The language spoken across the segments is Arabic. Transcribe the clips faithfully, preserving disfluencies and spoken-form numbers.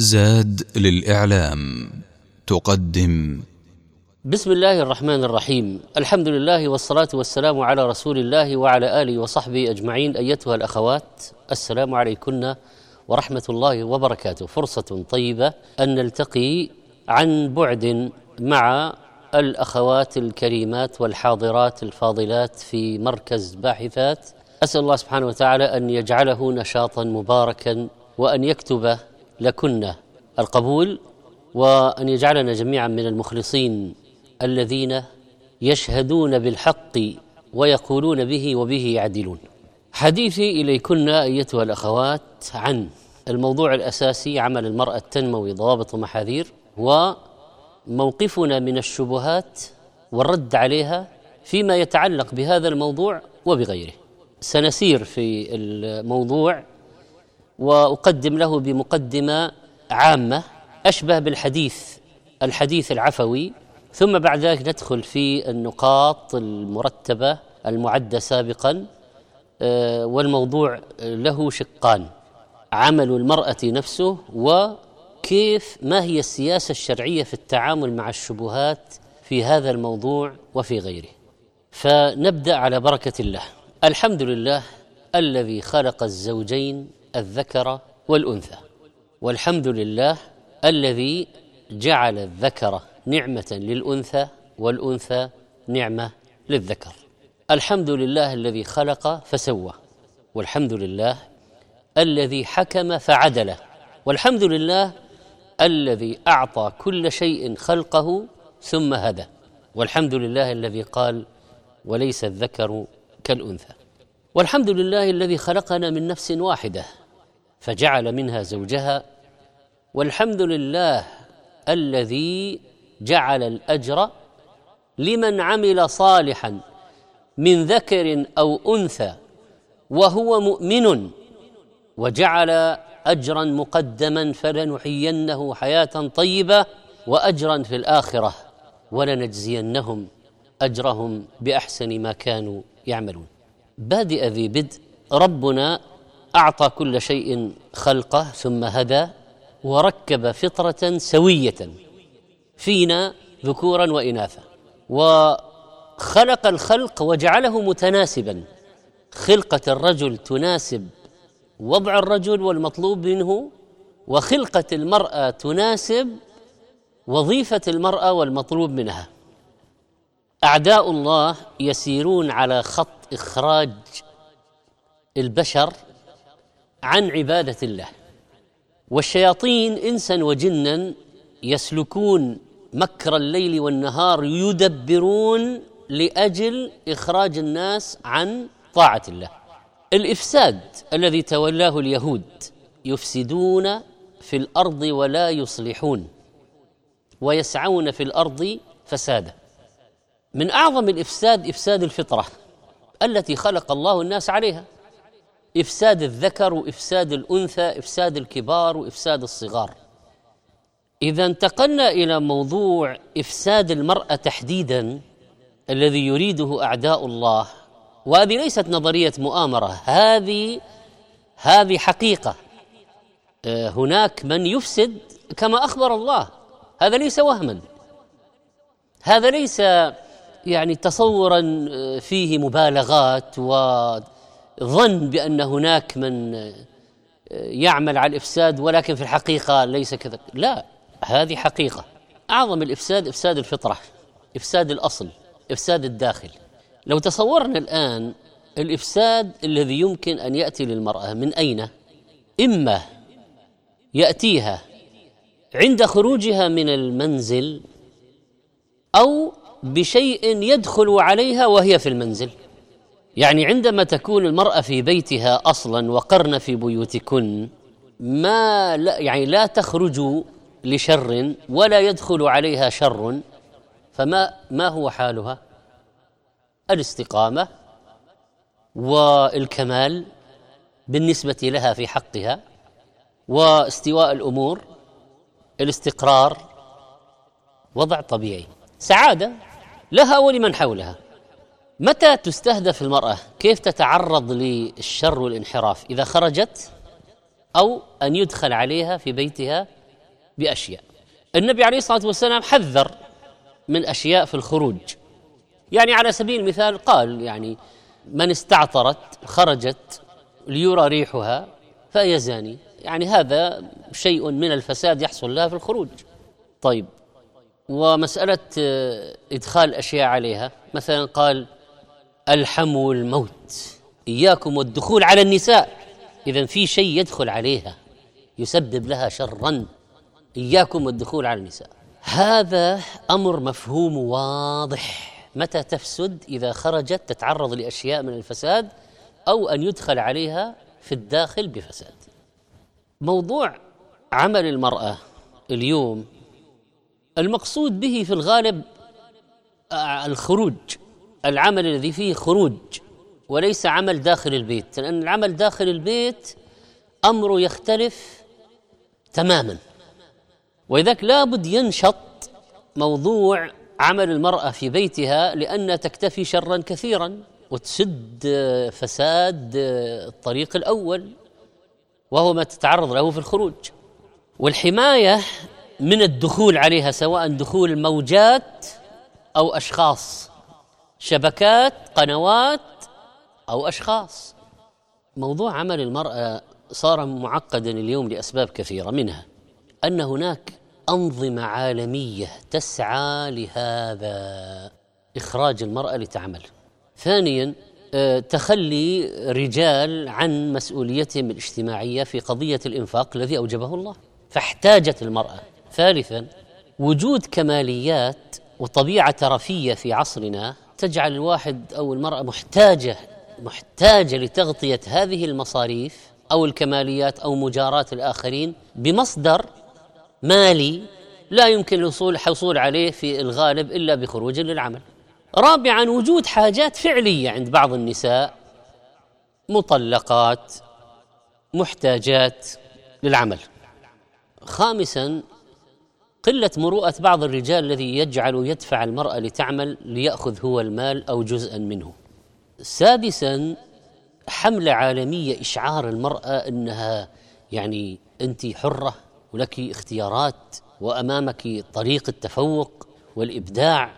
زاد للإعلام تقدم. بسم الله الرحمن الرحيم. الحمد لله والصلاة والسلام على رسول الله وعلى آله وصحبه أجمعين. أيتها الأخوات، السلام عليكن ورحمة الله وبركاته. فرصة طيبة أن نلتقي عن بعد مع الأخوات الكريمات والحاضرات الفاضلات في مركز باحثات. أسأل الله سبحانه وتعالى أن يجعله نشاطا مباركا، وأن يكتب لكن القبول، وأن يجعلنا جميعا من المخلصين الذين يشهدون بالحق ويقولون به وبه يعدلون. حديثي إليكن أيتها الأخوات عن الموضوع الأساسي: عمل المرأة التنموي، ضوابط ومحاذير، وموقفنا من الشبهات والرد عليها فيما يتعلق بهذا الموضوع وبغيره. سنسير في الموضوع وأقدم له بمقدمة عامة أشبه بالحديث الحديث العفوي، ثم بعد ذلك ندخل في النقاط المرتبة المعدة سابقا. والموضوع له شقان: عمل المرأة نفسه، وكيف ما هي السياسة الشرعية في التعامل مع الشبهات في هذا الموضوع وفي غيره. فنبدأ على بركة الله. الحمد لله الذي خلق الزوجين الذكر والأنثى، والحمد لله الذي جعل الذكر نعمة للأنثى والأنثى نعمة للذكر. الحمد لله الذي خلق فسوى، والحمد لله الذي حكم فعدل، والحمد لله الذي أعطى كل شيء خلقه ثم هدى، والحمد لله الذي قال: وليس الذكر كالأنثى. والحمد لله الذي خلقنا من نفس واحدة فجعل منها زوجها، والحمد لله الذي جعل الأجر لمن عمل صالحا من ذكر أو أنثى وهو مؤمن، وجعل أجرا مقدما: فلنحيينه حياة طيبة وأجرا في الآخرة ولنجزينهم أجرهم بأحسن ما كانوا يعملون. بادئ ذي بدء، ربنا أعطى كل شيء خلقه ثم هدى، وركب فطرة سوية فينا ذكورا وإناثا، وخلق الخلق وجعله متناسبا. خلقة الرجل تناسب وضع الرجل والمطلوب منه، وخلقة المرأة تناسب وظيفة المرأة والمطلوب منها. أعداء الله يسيرون على خط إخراج البشر عن عبادة الله، والشياطين إنسا وجنا يسلكون مكر الليل والنهار، يدبرون لأجل إخراج الناس عن طاعة الله. الإفساد الذي تولاه اليهود، يفسدون في الأرض ولا يصلحون، ويسعون في الأرض فسادا. من أعظم الإفساد إفساد الفطرة التي خلق الله الناس عليها، إفساد الذكر وإفساد الأنثى، إفساد الكبار وإفساد الصغار. إذا انتقلنا إلى موضوع إفساد المرأة تحديدا الذي يريده أعداء الله، وهذه ليست نظرية مؤامرة، هذه هذه حقيقة. هناك من يفسد كما أخبر الله، هذا ليس وهما، هذا ليس يعني تصورا فيه مبالغات وظن بأن هناك من يعمل على الإفساد ولكن في الحقيقة ليس كذا. لا، هذه حقيقة. أعظم الإفساد إفساد الفطرة، إفساد الأصل، إفساد الداخل. لو تصورنا الآن الإفساد الذي يمكن أن يأتي للمرأة من أين؟ إما يأتيها عند خروجها من المنزل، أو بشيء يدخل عليها وهي في المنزل. يعني عندما تكون المرأة في بيتها أصلا، وقرن في بيوتكن، ما لا يعني لا تخرج لشر ولا يدخل عليها شر، فما ما هو حالها؟ الاستقامة والكمال بالنسبة لها في حقها، واستواء الأمور، الاستقرار، وضع طبيعي، سعادة لها ولمن حولها. متى تستهدف المرأة؟ كيف تتعرض للشر والانحراف؟ إذا خرجت، أو أن يدخل عليها في بيتها بأشياء. النبي عليه الصلاة والسلام حذر من أشياء في الخروج، يعني على سبيل المثال قال يعني من استعطرت خرجت ليرى ريحها فهي زاني، يعني هذا شيء من الفساد يحصل لها في الخروج. طيب، ومسألة إدخال أشياء عليها، مثلا قال الحم والموت، إياكم والدخول على النساء، إذن في شيء يدخل عليها يسبب لها شرا، إياكم والدخول على النساء. هذا أمر مفهوم واضح، متى تفسد؟ إذا خرجت تتعرض لأشياء من الفساد أو أن يدخل عليها في الداخل بفساد. موضوع عمل المرأة اليوم المقصود به في الغالب الخروج، العمل الذي فيه خروج، وليس عمل داخل البيت، لأن العمل داخل البيت أمره يختلف تماما، وإذاك لابد ينشط موضوع عمل المرأة في بيتها، لأنها تكتفي شرا كثيرا وتسد فساد الطريق الأول وهو ما تتعرض له في الخروج. والحماية من الدخول عليها، سواء دخول موجات أو أشخاص، شبكات قنوات أو أشخاص. موضوع عمل المرأة صار معقدا اليوم لأسباب كثيرة، منها أن هناك أنظمة عالمية تسعى لهذا، إخراج المرأة لتعمل. ثانيا تخلي رجال عن مسؤوليتهم الاجتماعية في قضية الإنفاق الذي أوجبه الله، فاحتاجت المرأة. ثالثا وجود كماليات وطبيعة ترفية في عصرنا تجعل الواحد أو المرأة محتاجة محتاجة لتغطية هذه المصاريف أو الكماليات أو مجاراة الآخرين بمصدر مالي لا يمكن الوصول حصول عليه في الغالب إلا بخروج للعمل. رابعا وجود حاجات فعلية عند بعض النساء، مطلقات محتاجات للعمل. خامسا قلة مروءة بعض الرجال الذي يجعل يدفع المرأة لتعمل ليأخذ هو المال أو جزءا منه. سادسا حملة عالمية إشعار المرأة أنها يعني أنت حرة ولك اختيارات وأمامك طريق التفوق والإبداع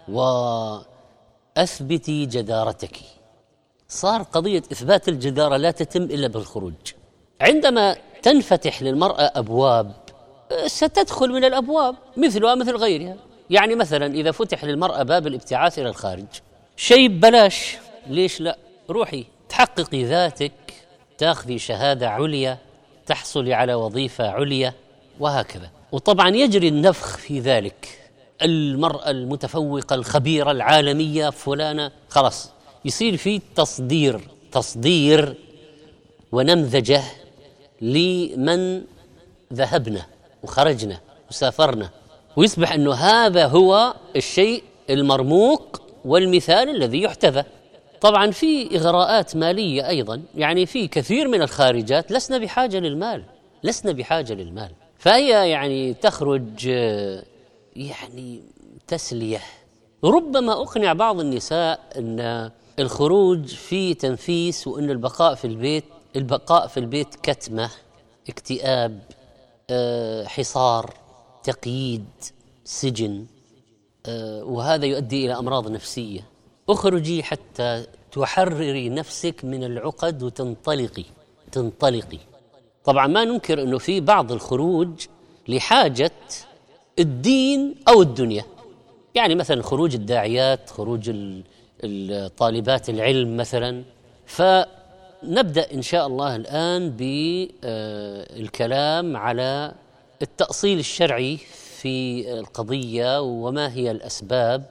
وأثبتي جدارتك. صار قضية إثبات الجدارة لا تتم إلا بالخروج. عندما تنفتح للمرأة أبواب ستدخل من الأبواب مثلها مثل غيرها. يعني مثلا إذا فتح للمرأة باب الابتعاث إلى الخارج، شيء ببلاش، ليش لا؟ روحي تحققي ذاتك، تاخذي شهادة عليا، تحصلي على وظيفة عليا، وهكذا. وطبعا يجري النفخ في ذلك، المرأة المتفوقة الخبيرة العالمية فلانة، خلاص يصير في تصدير تصدير ونمذجة لمن ذهبنا وخرجنا وسافرنا، ويصبح أنه هذا هو الشيء المرموق والمثال الذي يحتذى. طبعا في إغراءات مالية أيضا، يعني في كثير من الخارجات لسنا بحاجة للمال لسنا بحاجة للمال فهي يعني تخرج يعني تسلية. ربما أقنع بعض النساء أن الخروج فيه تنفيس، وأن البقاء في البيت البقاء في البيت كتمة، اكتئاب، أه، حصار، تقييد، سجن، أه، وهذا يؤدي إلى أمراض نفسية. اخرجي حتى تحرري نفسك من العقد وتنطلقي تنطلقي. طبعا ما ننكر أنه في بعض الخروج لحاجة الدين أو الدنيا، يعني مثلا خروج الداعيات، خروج الطالبات العلم مثلا. فنبدأ إن شاء الله الآن بالكلام على التأصيل الشرعي في القضية، وما هي الأسباب،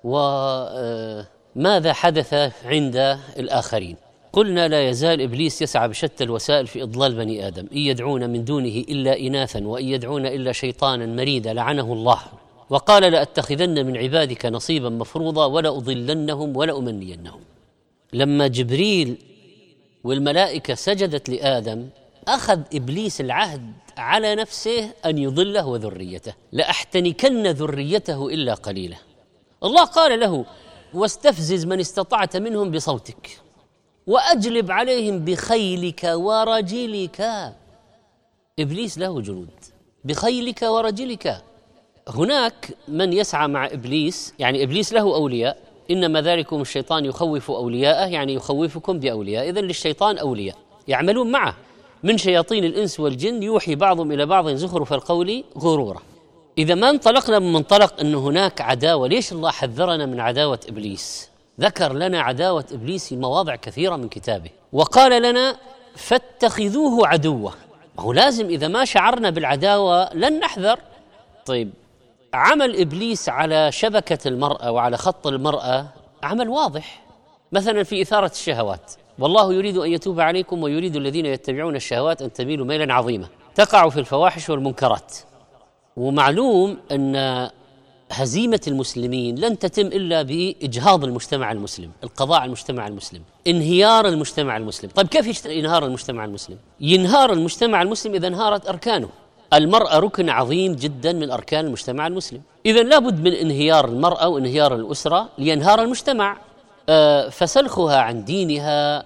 وماذا حدث عند الآخرين. قلنا لا يزال إبليس يسعى بشتى الوسائل في إضلال بني آدم، إن يدعون من دونه إلا إناثا وإن يدعون إلا شيطانا مريدا لعنه الله، وقال لأتخذن من عبادك نصيبا مفروضا ولأضلنهم ولأمنينهم. لما جبريل والملائكة سجدت لآدم أخذ إبليس العهد على نفسه أن يضله وذريته، لأحتنكن ذريته إلا قليلا. الله قال له واستفزز من استطعت منهم بصوتك وأجلب عليهم بخيلك ورجلك. إبليس له جنود، بخيلك ورجلك. هناك من يسعى مع إبليس، يعني إبليس له أولياء، إنما ذلكم الشيطان يخوف أولياءه، يعني يخوفكم بأولياء. إذن للشيطان أولياء يعملون معه من شياطين الإنس والجن يوحي بعضهم إلى بعض زخرف القول غرورا. إذا ما انطلقنا من منطلق أن هناك عداوة، ليش الله حذرنا من عداوة إبليس؟ ذكر لنا عداوة إبليس في مواضع كثيرة من كتابه، وقال لنا فاتخذوه عدوة. هو لازم إذا ما شعرنا بالعداوة لن نحذر. طيب، عمل إبليس على شبكة المرأة وعلى خط المرأة عمل واضح، مثلا في إثارة الشهوات، والله يريد أن يتوب عليكم ويريد الذين يتبعون الشهوات أن تميلوا ميلا عظيما، تقع في الفواحش والمنكرات. ومعلوم أن هزيمة المسلمين لن تتم إلا بإجهاض المجتمع المسلم، القضاء على المجتمع المسلم، انهيار المجتمع المسلم. طيب كيف ينهار المجتمع المسلم؟ ينهار المجتمع المسلم إذا انهارت أركانه. المرأة ركن عظيم جدا من أركان المجتمع المسلم، إذن لابد من انهيار المرأة وانهيار الأسرة لينهار المجتمع. أه فسلخها عن دينها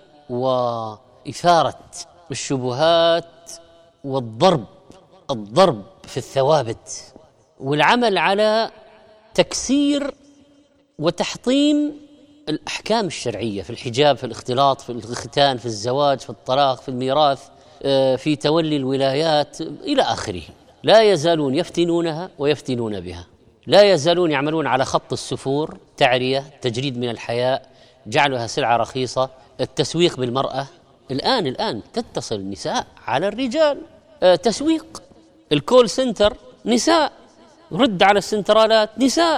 وإثارة الشبهات والضرب الضرب في الثوابت، والعمل على تكسير وتحطيم الأحكام الشرعية في الحجاب، في الاختلاط، في الختان، في الزواج، في الطلاق، في الميراث، في تولي الولايات إلى آخره. لا يزالون يفتنونها ويفتنون بها، لا يزالون يعملون على خط السفور، تعرية، تجريد من الحياء، جعلها سلعة رخيصة، التسويق بالمرأة. الآن الآن تتصل النساء على الرجال، تسويق، الكول سنتر نساء، رد على السنترالات نساء،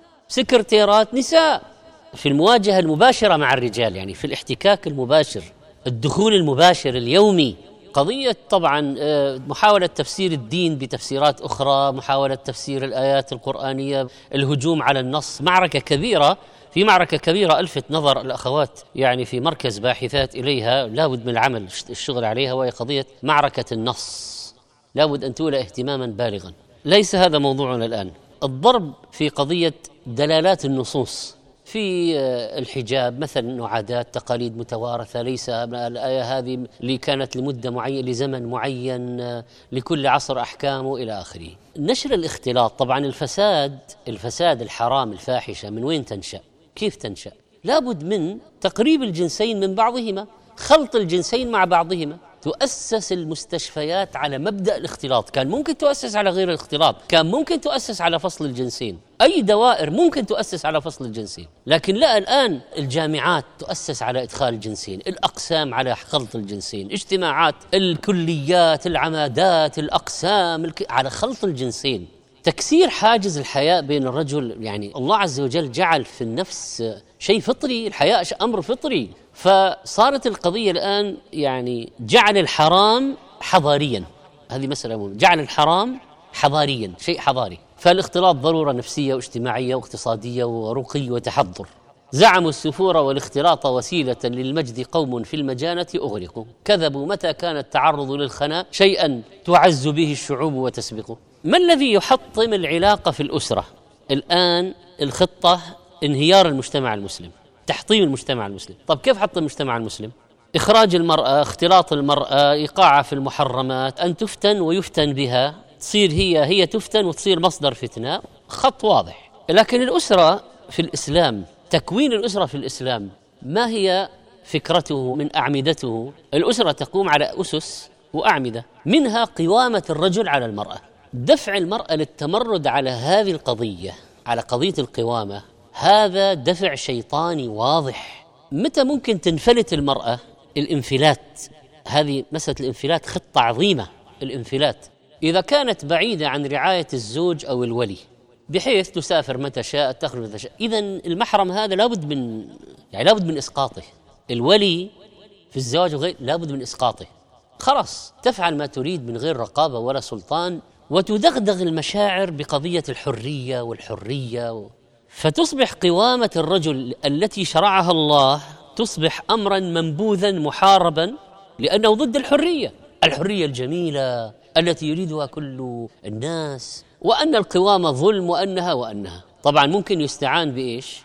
سكرتيرات نساء، في المواجهة المباشرة مع الرجال، يعني في الاحتكاك المباشر، الدخول المباشر اليومي. قضية طبعا محاولة تفسير الدين بتفسيرات أخرى، محاولة تفسير الآيات القرآنية، الهجوم على النص، معركة كبيرة. في معركة كبيرة ألفت نظر الأخوات يعني في مركز باحثات إليها، لابد من العمل الشغل عليها، وهي قضية معركة النص، لابد أن تولى اهتماما بالغا. ليس هذا موضوعنا الآن. الضرب في قضية دلالات النصوص في الحجاب، مثلا أنه عادات تقاليد متوارثة، ليس الآية هذه اللي كانت لمدة معينة لزمن معين، لكل عصر أحكامه إلى آخره. نشر الاختلاط، طبعا الفساد الفساد الحرام الفاحشة من وين تنشأ؟ كيف تنشأ؟ لابد من تقريب الجنسين من بعضهما، خلط الجنسين مع بعضهما. تؤسس المستشفيات على مبدأ الاختلاط، كان ممكن تؤسس على غير الاختلاط، كان ممكن تؤسس على فصل الجنسين، أي دوائر ممكن تؤسس على فصل الجنسين، لكن لا، الآن الجامعات تؤسس على إدخال الجنسين، الأقسام على خلط الجنسين، اجتماعات، الكليات، العمادات، الأقسام الك... على خلط الجنسين، تكسير حاجز الحياء بين الرجل. يعني الله عز وجل جعل في النفس شيء فطري، الحياء أمر فطري، فصارت القضية الآن يعني جعل الحرام حضاريا، هذه مسألة مهمة، جعل الحرام حضاريا، شيء حضاري. فالاختلاط ضرورة نفسية واجتماعية واقتصادية ورقي وتحضر. زعموا السفور والاختلاط وسيلة للمجد، قوم في المجانة أغرقوا، كذبوا متى كان التعرض للخنا شيئا تعز به الشعوب وتسبقه. ما الذي يحطم العلاقة في الأسرة الآن؟ الخطة انهيار المجتمع المسلم، تحطيم المجتمع المسلم. طب كيف حطم المجتمع المسلم؟ إخراج المرأة، اختلاط المرأة، إيقاعها في المحرمات، أن تفتن ويفتن بها، تصير هي هي تفتن وتصير مصدر فتنة، خط واضح. لكن الأسرة في الإسلام، تكوين الأسرة في الإسلام، ما هي فكرته من أعمدته؟ الأسرة تقوم على أسس وأعمدة، منها قوامة الرجل على المرأة، دفع المرأة للتمرد على هذه القضية، على قضية القوامة. هذا دفع شيطاني واضح. متى ممكن تنفلت المرأة؟ الانفلات، هذه مسألة الانفلات خطة عظيمة. الانفلات إذا كانت بعيدة عن رعاية الزوج أو الولي، بحيث تسافر متى شاء، تخرج متى شاء، إذن المحرم هذا لابد من يعني لابد من إسقاطه. الولي في الزواج وغير لابد من إسقاطه. خلاص تفعل ما تريد من غير رقابة ولا سلطان، وتدغدغ المشاعر بقضية الحرية والحرية و... فتصبح قوامة الرجل التي شرعها الله تصبح أمرا منبوذا محاربا، لأنه ضد الحرية، الحرية الجميلة التي يريدها كل الناس، وأن القوامة ظلم، وأنها وأنها طبعا ممكن يستعان بإيش؟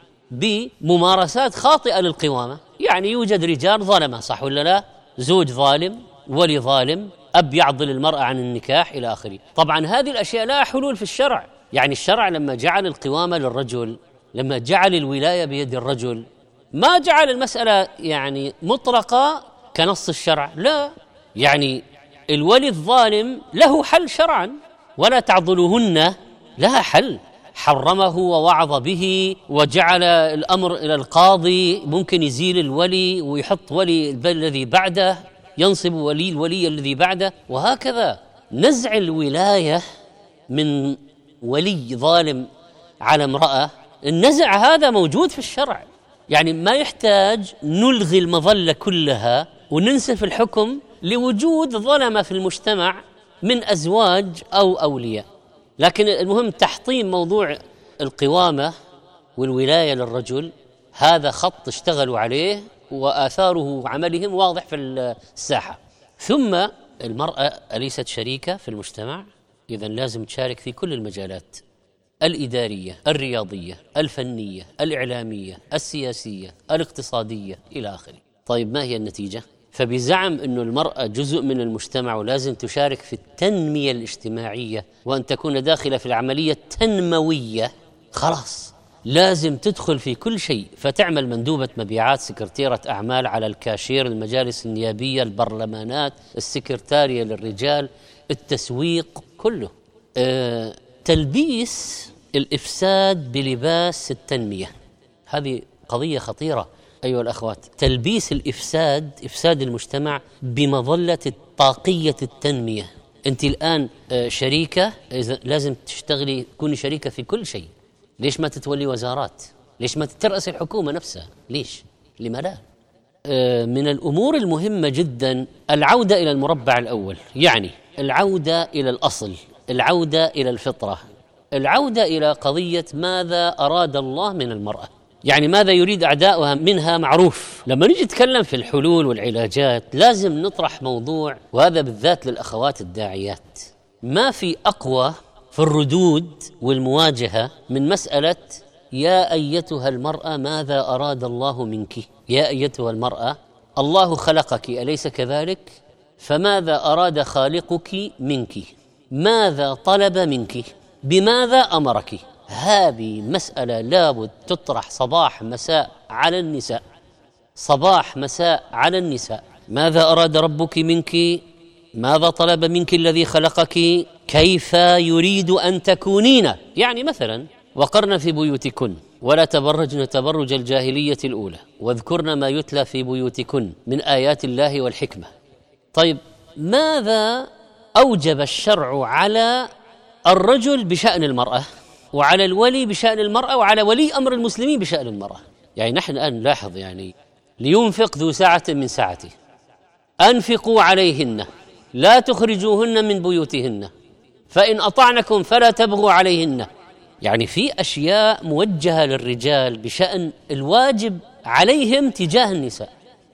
بممارسات خاطئة للقوامة. يعني يوجد رجال ظلمة، صح ولا لا؟ زوج ظالم، ولي ظالم، أب يعضل المرأة عن النكاح إلى آخره. طبعا هذه الأشياء لا حلول في الشرع. يعني الشرع لما جعل القوامة للرجل، لما جعل الولاية بيد الرجل، ما جعل المسألة يعني مطلقة كنص الشرع، لا. يعني الولي الظالم له حل شرعا، ولا تعضلوهن لها حل، حرمه ووعظ به وجعل الأمر إلى القاضي، ممكن يزيل الولي ويحط ولي الذي بعده، ينصب ولي الولي الذي بعده، وهكذا. نزع الولاية من ولي ظالم على امرأة، النزع هذا موجود في الشرع. يعني ما يحتاج نلغي المظلة كلها وننسف الحكم لوجود ظلمة في المجتمع من أزواج أو أولياء. لكن المهم تحطيم موضوع القوامة والولاية للرجل، هذا خط اشتغلوا عليه وآثاره عملهم واضح في الساحة. ثم المرأة أليست شريكة في المجتمع؟ إذن لازم تشارك في كل المجالات الإدارية، الرياضية، الفنية، الإعلامية، السياسية، الاقتصادية إلى آخره. طيب ما هي النتيجة؟ فبزعم أن المرأة جزء من المجتمع ولازم تشارك في التنمية الاجتماعية وأن تكون داخلة في العملية التنموية، خلاص لازم تدخل في كل شيء، فتعمل مندوبة مبيعات، سكرتيرة أعمال على الكاشير، المجالس النيابية، البرلمانات، السكرتارية للرجال، التسويق كله. أه تلبيس الإفساد بلباس التنمية، هذه قضية خطيرة أيها الأخوات. تلبيس الإفساد، إفساد المجتمع بمظلة الطاقية التنمية. أنت الآن شريكة، لازم تشتغلي تكوني شريكة في كل شيء. ليش ما تتولي وزارات؟ ليش ما تترأس الحكومة نفسها؟ ليش؟ لما لا؟ من الأمور المهمة جدا العودة إلى المربع الأول، يعني العودة إلى الأصل، العودة إلى الفطرة، العودة إلى قضية ماذا أراد الله من المرأة، يعني ماذا يريد أعداؤها منها معروف. لما نيجي نتكلم في الحلول والعلاجات لازم نطرح موضوع، وهذا بالذات للأخوات الداعيات، ما في أقوى في الردود والمواجهة من مسألة يا أيتها المرأة ماذا أراد الله منك. يا أيتها المرأة الله خلقك أليس كذلك؟ فماذا أراد خالقك منك؟ ماذا طلب منك؟ بماذا أمرك؟ هذه مسألة لابد تطرح صباح مساء على النساء، صباح مساء على النساء. ماذا أراد ربك منك؟ ماذا طلب منك الذي خلقك؟ كيف يريد أن تكونين؟ يعني مثلا وقرن في بيوتكن ولا تبرجن تبرج الجاهلية الأولى واذكرن ما يتلى في بيوتكن من آيات الله والحكمة. طيب ماذا أوجب الشرع على الرجل بشأن المرأة، وعلى الولي بشأن المرأة، وعلى ولي أمر المسلمين بشأن المرأة؟ يعني نحن الآن نلاحظ يعني لينفق ذو سعة من سعته، أنفقوا عليهن لا تخرجوهن من بيوتهن فإن أطعنكم فلا تبغوا عليهن. يعني في أشياء موجهة للرجال بشأن الواجب عليهم تجاه النساء.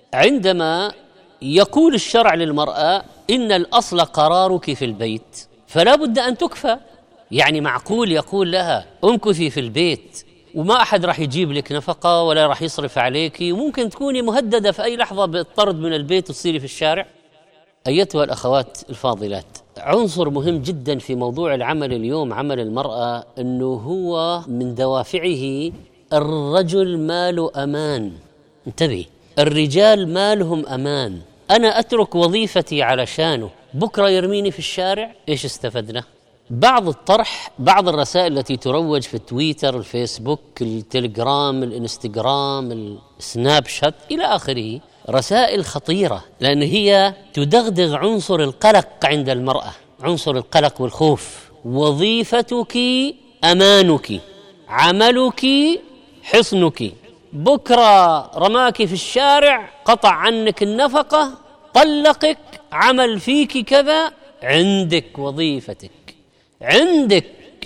عندما يقول الشرع للمرأة إن الأصل قرارك في البيت فلا بد أن تكفى، يعني معقول يقول لها امكثي في البيت وما أحد راح يجيب لك نفقة ولا راح يصرف عليك، وممكن تكوني مهددة في أي لحظة بالطرد من البيت وتصيري في الشارع. أيتها الأخوات الفاضلات، عنصر مهم جدا في موضوع العمل اليوم، عمل المرأة، أنه هو من دوافعه الرجل ماله أمان. انتبه، الرجال مالهم أمان. أنا أترك وظيفتي علشانه، بكرة يرميني في الشارع، إيش استفدنا؟ بعض الطرح، بعض الرسائل التي تروج في تويتر، الفيسبوك، التليجرام، الانستغرام، السناب شات إلى آخره، رسائل خطيرة، لأن هي تدغدغ عنصر القلق عند المرأة، عنصر القلق والخوف. وظيفتك أمانك، عملك حصنك، بكرة رماك في الشارع، قطع عنك النفقة، طلقك، عمل فيك كذا، عندك وظيفتك، عندك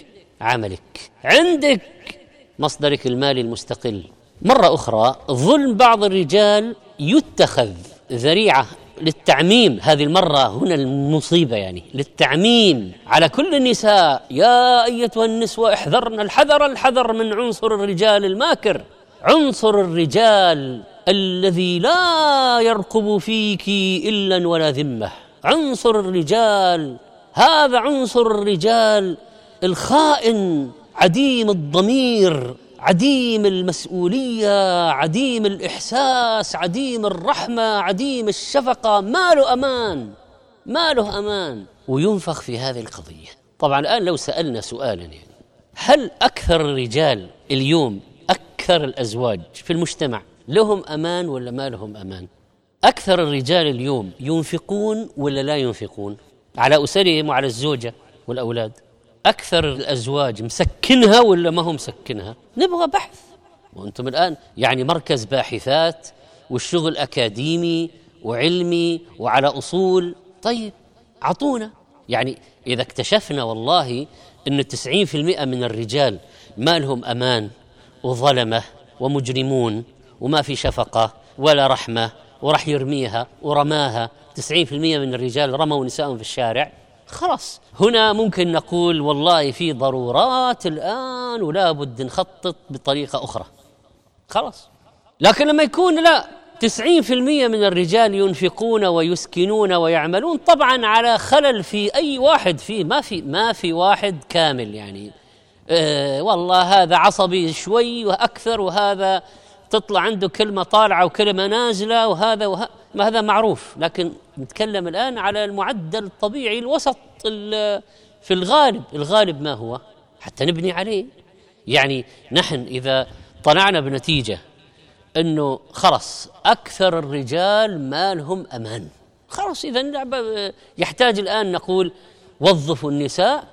عملك، عندك مصدرك المالي المستقل. مرة أخرى ظلم بعض الرجال يتخذ ذريعة للتعميم، هذه المرة هنا المصيبة، يعني للتعميم على كل النساء. يا أيتها النسوة احذرن الحذر الحذر من عنصر الرجال الماكر، عنصر الرجال الذي لا يرقب فيك إلا ولا ذمة، عنصر الرجال، هذا عنصر الرجال الخائن، عديم الضمير، عديم المسؤولية، عديم الإحساس، عديم الرحمة، عديم الشفقة، ما له أمان، ما له أمان، وينفخ في هذه القضية. طبعا الآن لو سألنا سؤالا يعني هل أكثر الرجال اليوم، أكثر الأزواج في المجتمع لهم أمان ولا ما لهم أمان؟ أكثر الرجال اليوم ينفقون ولا لا ينفقون على أسرهم وعلى الزوجة والأولاد؟ أكثر الأزواج مسكنها ولا ما هم مسكنها؟ نبغى بحث. وأنتم الآن يعني مركز باحثات والشغل أكاديمي وعلمي وعلى أصول. طيب عطونا، يعني إذا اكتشفنا والله أن تسعين في المئة من الرجال ما لهم أمان وظلمة ومجرمون وما في شفقة ولا رحمة ورح يرميها ورماها، تسعين في المئة من الرجال رموا نسائهم في الشارع، خلاص هنا ممكن نقول والله في ضرورات الآن ولا بد نخطط بطريقة أخرى، خلاص. لكن لما يكون لا تسعين في المئة من الرجال ينفقون ويسكنون ويعملون، طبعا على خلل في أي واحد فيه، ما في ما في واحد كامل يعني أه والله هذا عصبي شوي وأكثر، وهذا تطلع عنده كلمة طالعة وكلمة نازلة، وهذا وه... ما هذا معروف. لكن نتكلم الآن على المعدل الطبيعي الوسط في الغالب. الغالب ما هو حتى نبني عليه. يعني نحن إذا طلعنا بنتيجة أنه خلص أكثر الرجال ما لهم أمان، خلص إذن يحتاج الآن نقول وظفوا النساء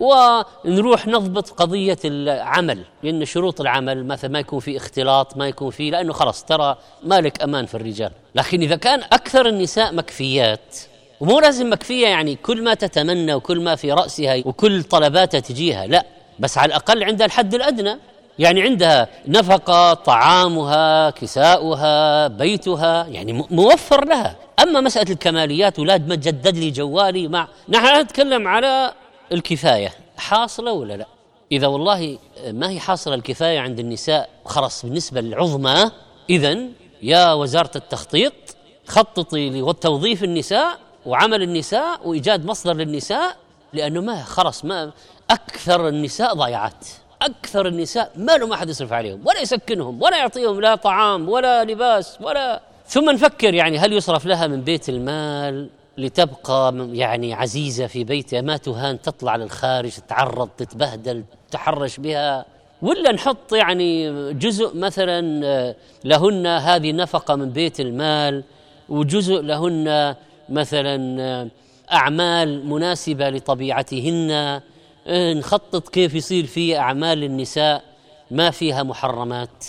ونروح نضبط قضية العمل، لأن شروط العمل مثلا ما يكون في اختلاط، ما يكون في، لأنه خلص ترى مالك أمان في الرجال. لكن إذا كان أكثر النساء مكفيات، ومو لازم مكفية يعني كل ما تتمنى وكل ما في رأسها وكل طلباتها تجيها، لا، بس على الأقل عندها الحد الأدنى، يعني عندها نفقة، طعامها، كساؤها، بيتها، يعني موفر لها. أما مسألة الكماليات ولاد ما تجدد لي جوالي، مع نحن نتكلم على الكفاية حاصلة ولا لا. إذا والله ما هي حاصلة الكفاية عند النساء خلاص بالنسبة للعظمى، إذن يا وزارة التخطيط خططي لتوظيف النساء وعمل النساء وإيجاد مصدر للنساء، لأنه ما خلاص ما أكثر النساء ضيعات، أكثر النساء ما لهم أحد يصرف عليهم ولا يسكنهم ولا يعطيهم لا طعام ولا لباس ولا. ثم نفكر يعني هل يصرف لها من بيت المال لتبقى يعني عزيزة في بيتها، ما تهان، تطلع للخارج، تتعرض، تتبهدل، تحرش بها، ولا نحط يعني جزء مثلا لهن هذه نفقة من بيت المال، وجزء لهن مثلا أعمال مناسبة لطبيعتهن، نخطط كيف يصير في أعمال النساء ما فيها محرمات.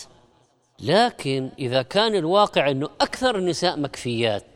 لكن إذا كان الواقع أنه أكثر النساء مكفيات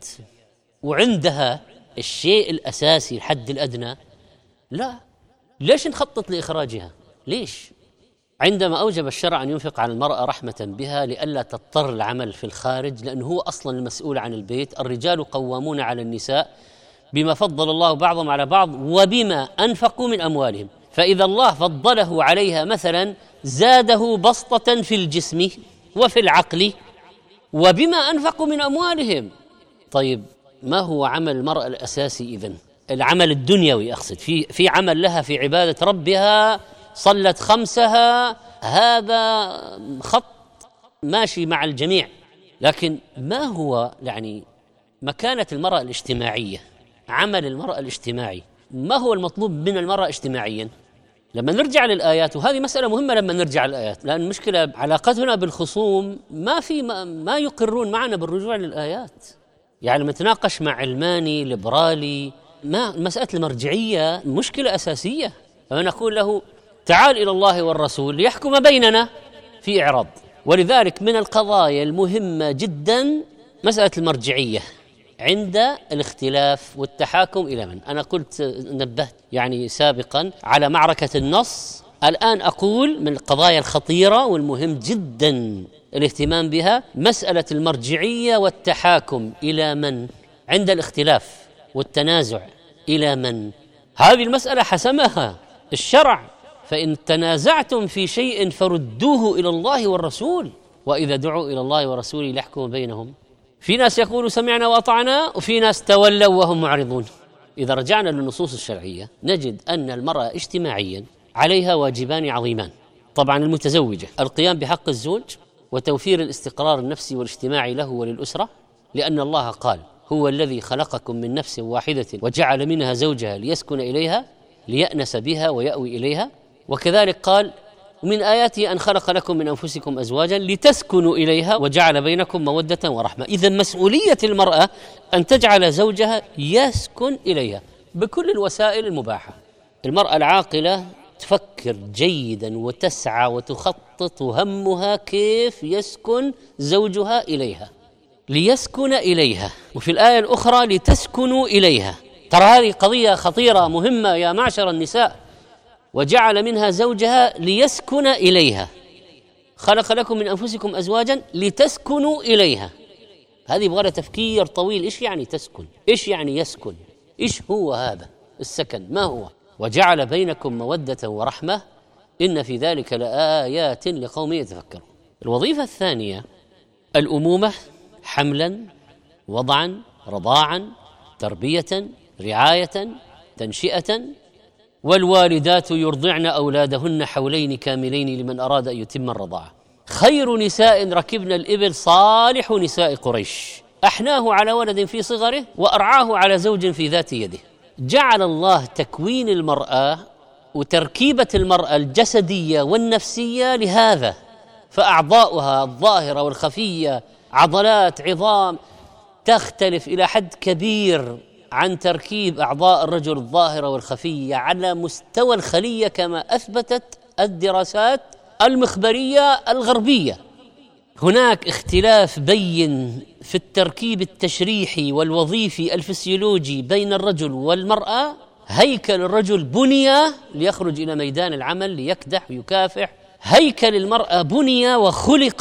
وعندها الشيء الأساسي الحد الأدنى، لا، ليش نخطط لإخراجها؟ ليش؟ عندما أوجب الشرع أن ينفق على المرأة رحمة بها لئلا تضطر العمل في الخارج، لأنه هو أصلا المسؤول عن البيت. الرجال قوامون على النساء بما فضل الله بعضهم على بعض وبما أنفقوا من أموالهم، فإذا الله فضله عليها مثلا زاده بسطة في الجسم وفي العقل وبما أنفقوا من أموالهم. طيب ما هو عمل المرأة الأساسي إذن؟ العمل الدنيوي أقصد، في في عمل لها في عبادة ربها، صلت خمسها، هذا خط ماشي مع الجميع. لكن ما هو يعني مكانة المرأة الاجتماعية، عمل المرأة الاجتماعي، ما هو المطلوب من المرأة اجتماعيا؟ لما نرجع للآيات، وهذه مسألة مهمة لما نرجع للآيات، لأن المشكلة علاقتنا بالخصوم ما في ما, ما يقرون معنا بالرجوع للآيات. يعني لما نتناقش مع علماني ليبرالي، ما مسألة المرجعية مشكلة أساسية، فنقول له تعال إلى الله والرسول ليحكم بيننا في إعراض. ولذلك من القضايا المهمة جدا مسألة المرجعية عند الاختلاف والتحاكم إلى من. أنا قلت نبهت يعني سابقا على معركة النص، الآن أقول من القضايا الخطيرة والمهم جدا الاهتمام بها مسألة المرجعية والتحاكم إلى من عند الاختلاف والتنازع، إلى من؟ هذه المسألة حسمها الشرع، فإن تنازعتم في شيء فردوه إلى الله والرسول، وإذا دعوا إلى الله ورسوله ليحكم بينهم. في ناس يقولوا سمعنا وأطعنا، وفي ناس تولوا وهم معرضون. إذا رجعنا للنصوص الشرعية نجد أن المرأة اجتماعيا عليها واجبان عظيمان. طبعا المتزوجة القيام بحق الزوج وتوفير الاستقرار النفسي والاجتماعي له وللأسرة، لأن الله قال هو الذي خلقكم من نفس واحدة وجعل منها زوجها ليسكن إليها ليأنس بها ويأوي إليها. وكذلك قال ومن آياته أن خلق لكم من أنفسكم أزواجا لتسكنوا إليها وجعل بينكم مودة ورحمة. إذن مسؤولية المرأة أن تجعل زوجها يسكن إليها بكل الوسائل المباحة. المرأة العاقلة تفكر جيدا وتسعى وتخطط، همها كيف يسكن زوجها إليها، ليسكن إليها. وفي الآية الأخرى لتسكنوا إليها. ترى هذه قضية خطيرة مهمة يا معشر النساء. وجعل منها زوجها ليسكن إليها، خلق لكم من أنفسكم أزواجا لتسكنوا إليها. هذه يبغى تفكير طويل. إيش يعني تسكن؟ إيش يعني يسكن؟ إيش هو هذا السكن؟ ما هو؟ وجعل بينكم مودة ورحمة إن في ذلك لآيات لقوم يتفكرون. الوظيفة الثانية الأمومة، حملا، وضعا، رضاعا، تربية، رعاية، تنشئة. والوالدات يرضعن أولادهن حولين كاملين لمن أراد أن يتم الرضاعة. خير نساء ركبن الإبل صالح نساء قريش، أحناه على ولد في صغره وأرعاه على زوج في ذات يده. جعل الله تكوين المرأة وتركيبة المرأة الجسدية والنفسية لهذا، فأعضاؤها الظاهرة والخفية عضلات عظام تختلف إلى حد كبير عن تركيب أعضاء الرجل الظاهرة والخفية على مستوى الخلية، كما أثبتت الدراسات المخبرية الغربية. هناك اختلاف بين في التركيب التشريحي والوظيفي الفسيولوجي بين الرجل والمرأة. هيكل الرجل بني ليخرج إلى ميدان العمل ليكدح ويكافح، هيكل المرأة بني وخلق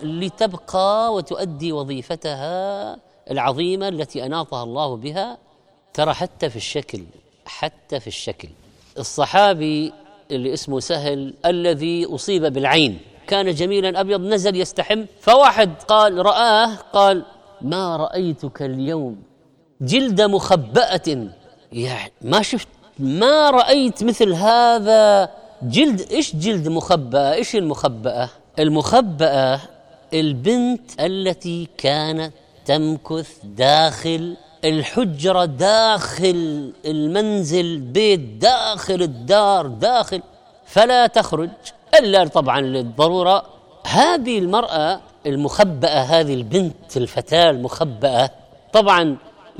لتبقى وتؤدي وظيفتها العظيمة التي أناطها الله بها. ترى حتى في الشكل، حتى في الشكل الصحابي اللي اسمه سهل الذي أصيب بالعين كان جميلا أبيض، نزل يستحم، فواحد قال رآه قال ما رأيتك اليوم جلد مخبأة، يعني ما شفت ما رأيت مثل هذا جلد. إيش جلد مخبأة؟ إيش المخبأة؟ المخبأة البنت التي كانت تمكث داخل الحجرة، داخل المنزل، بيت، داخل الدار، داخل، فلا تخرج إلا طبعا للضرورة. هذه المرأة المخبأة، هذه البنت الفتاة المخبأة، طبعا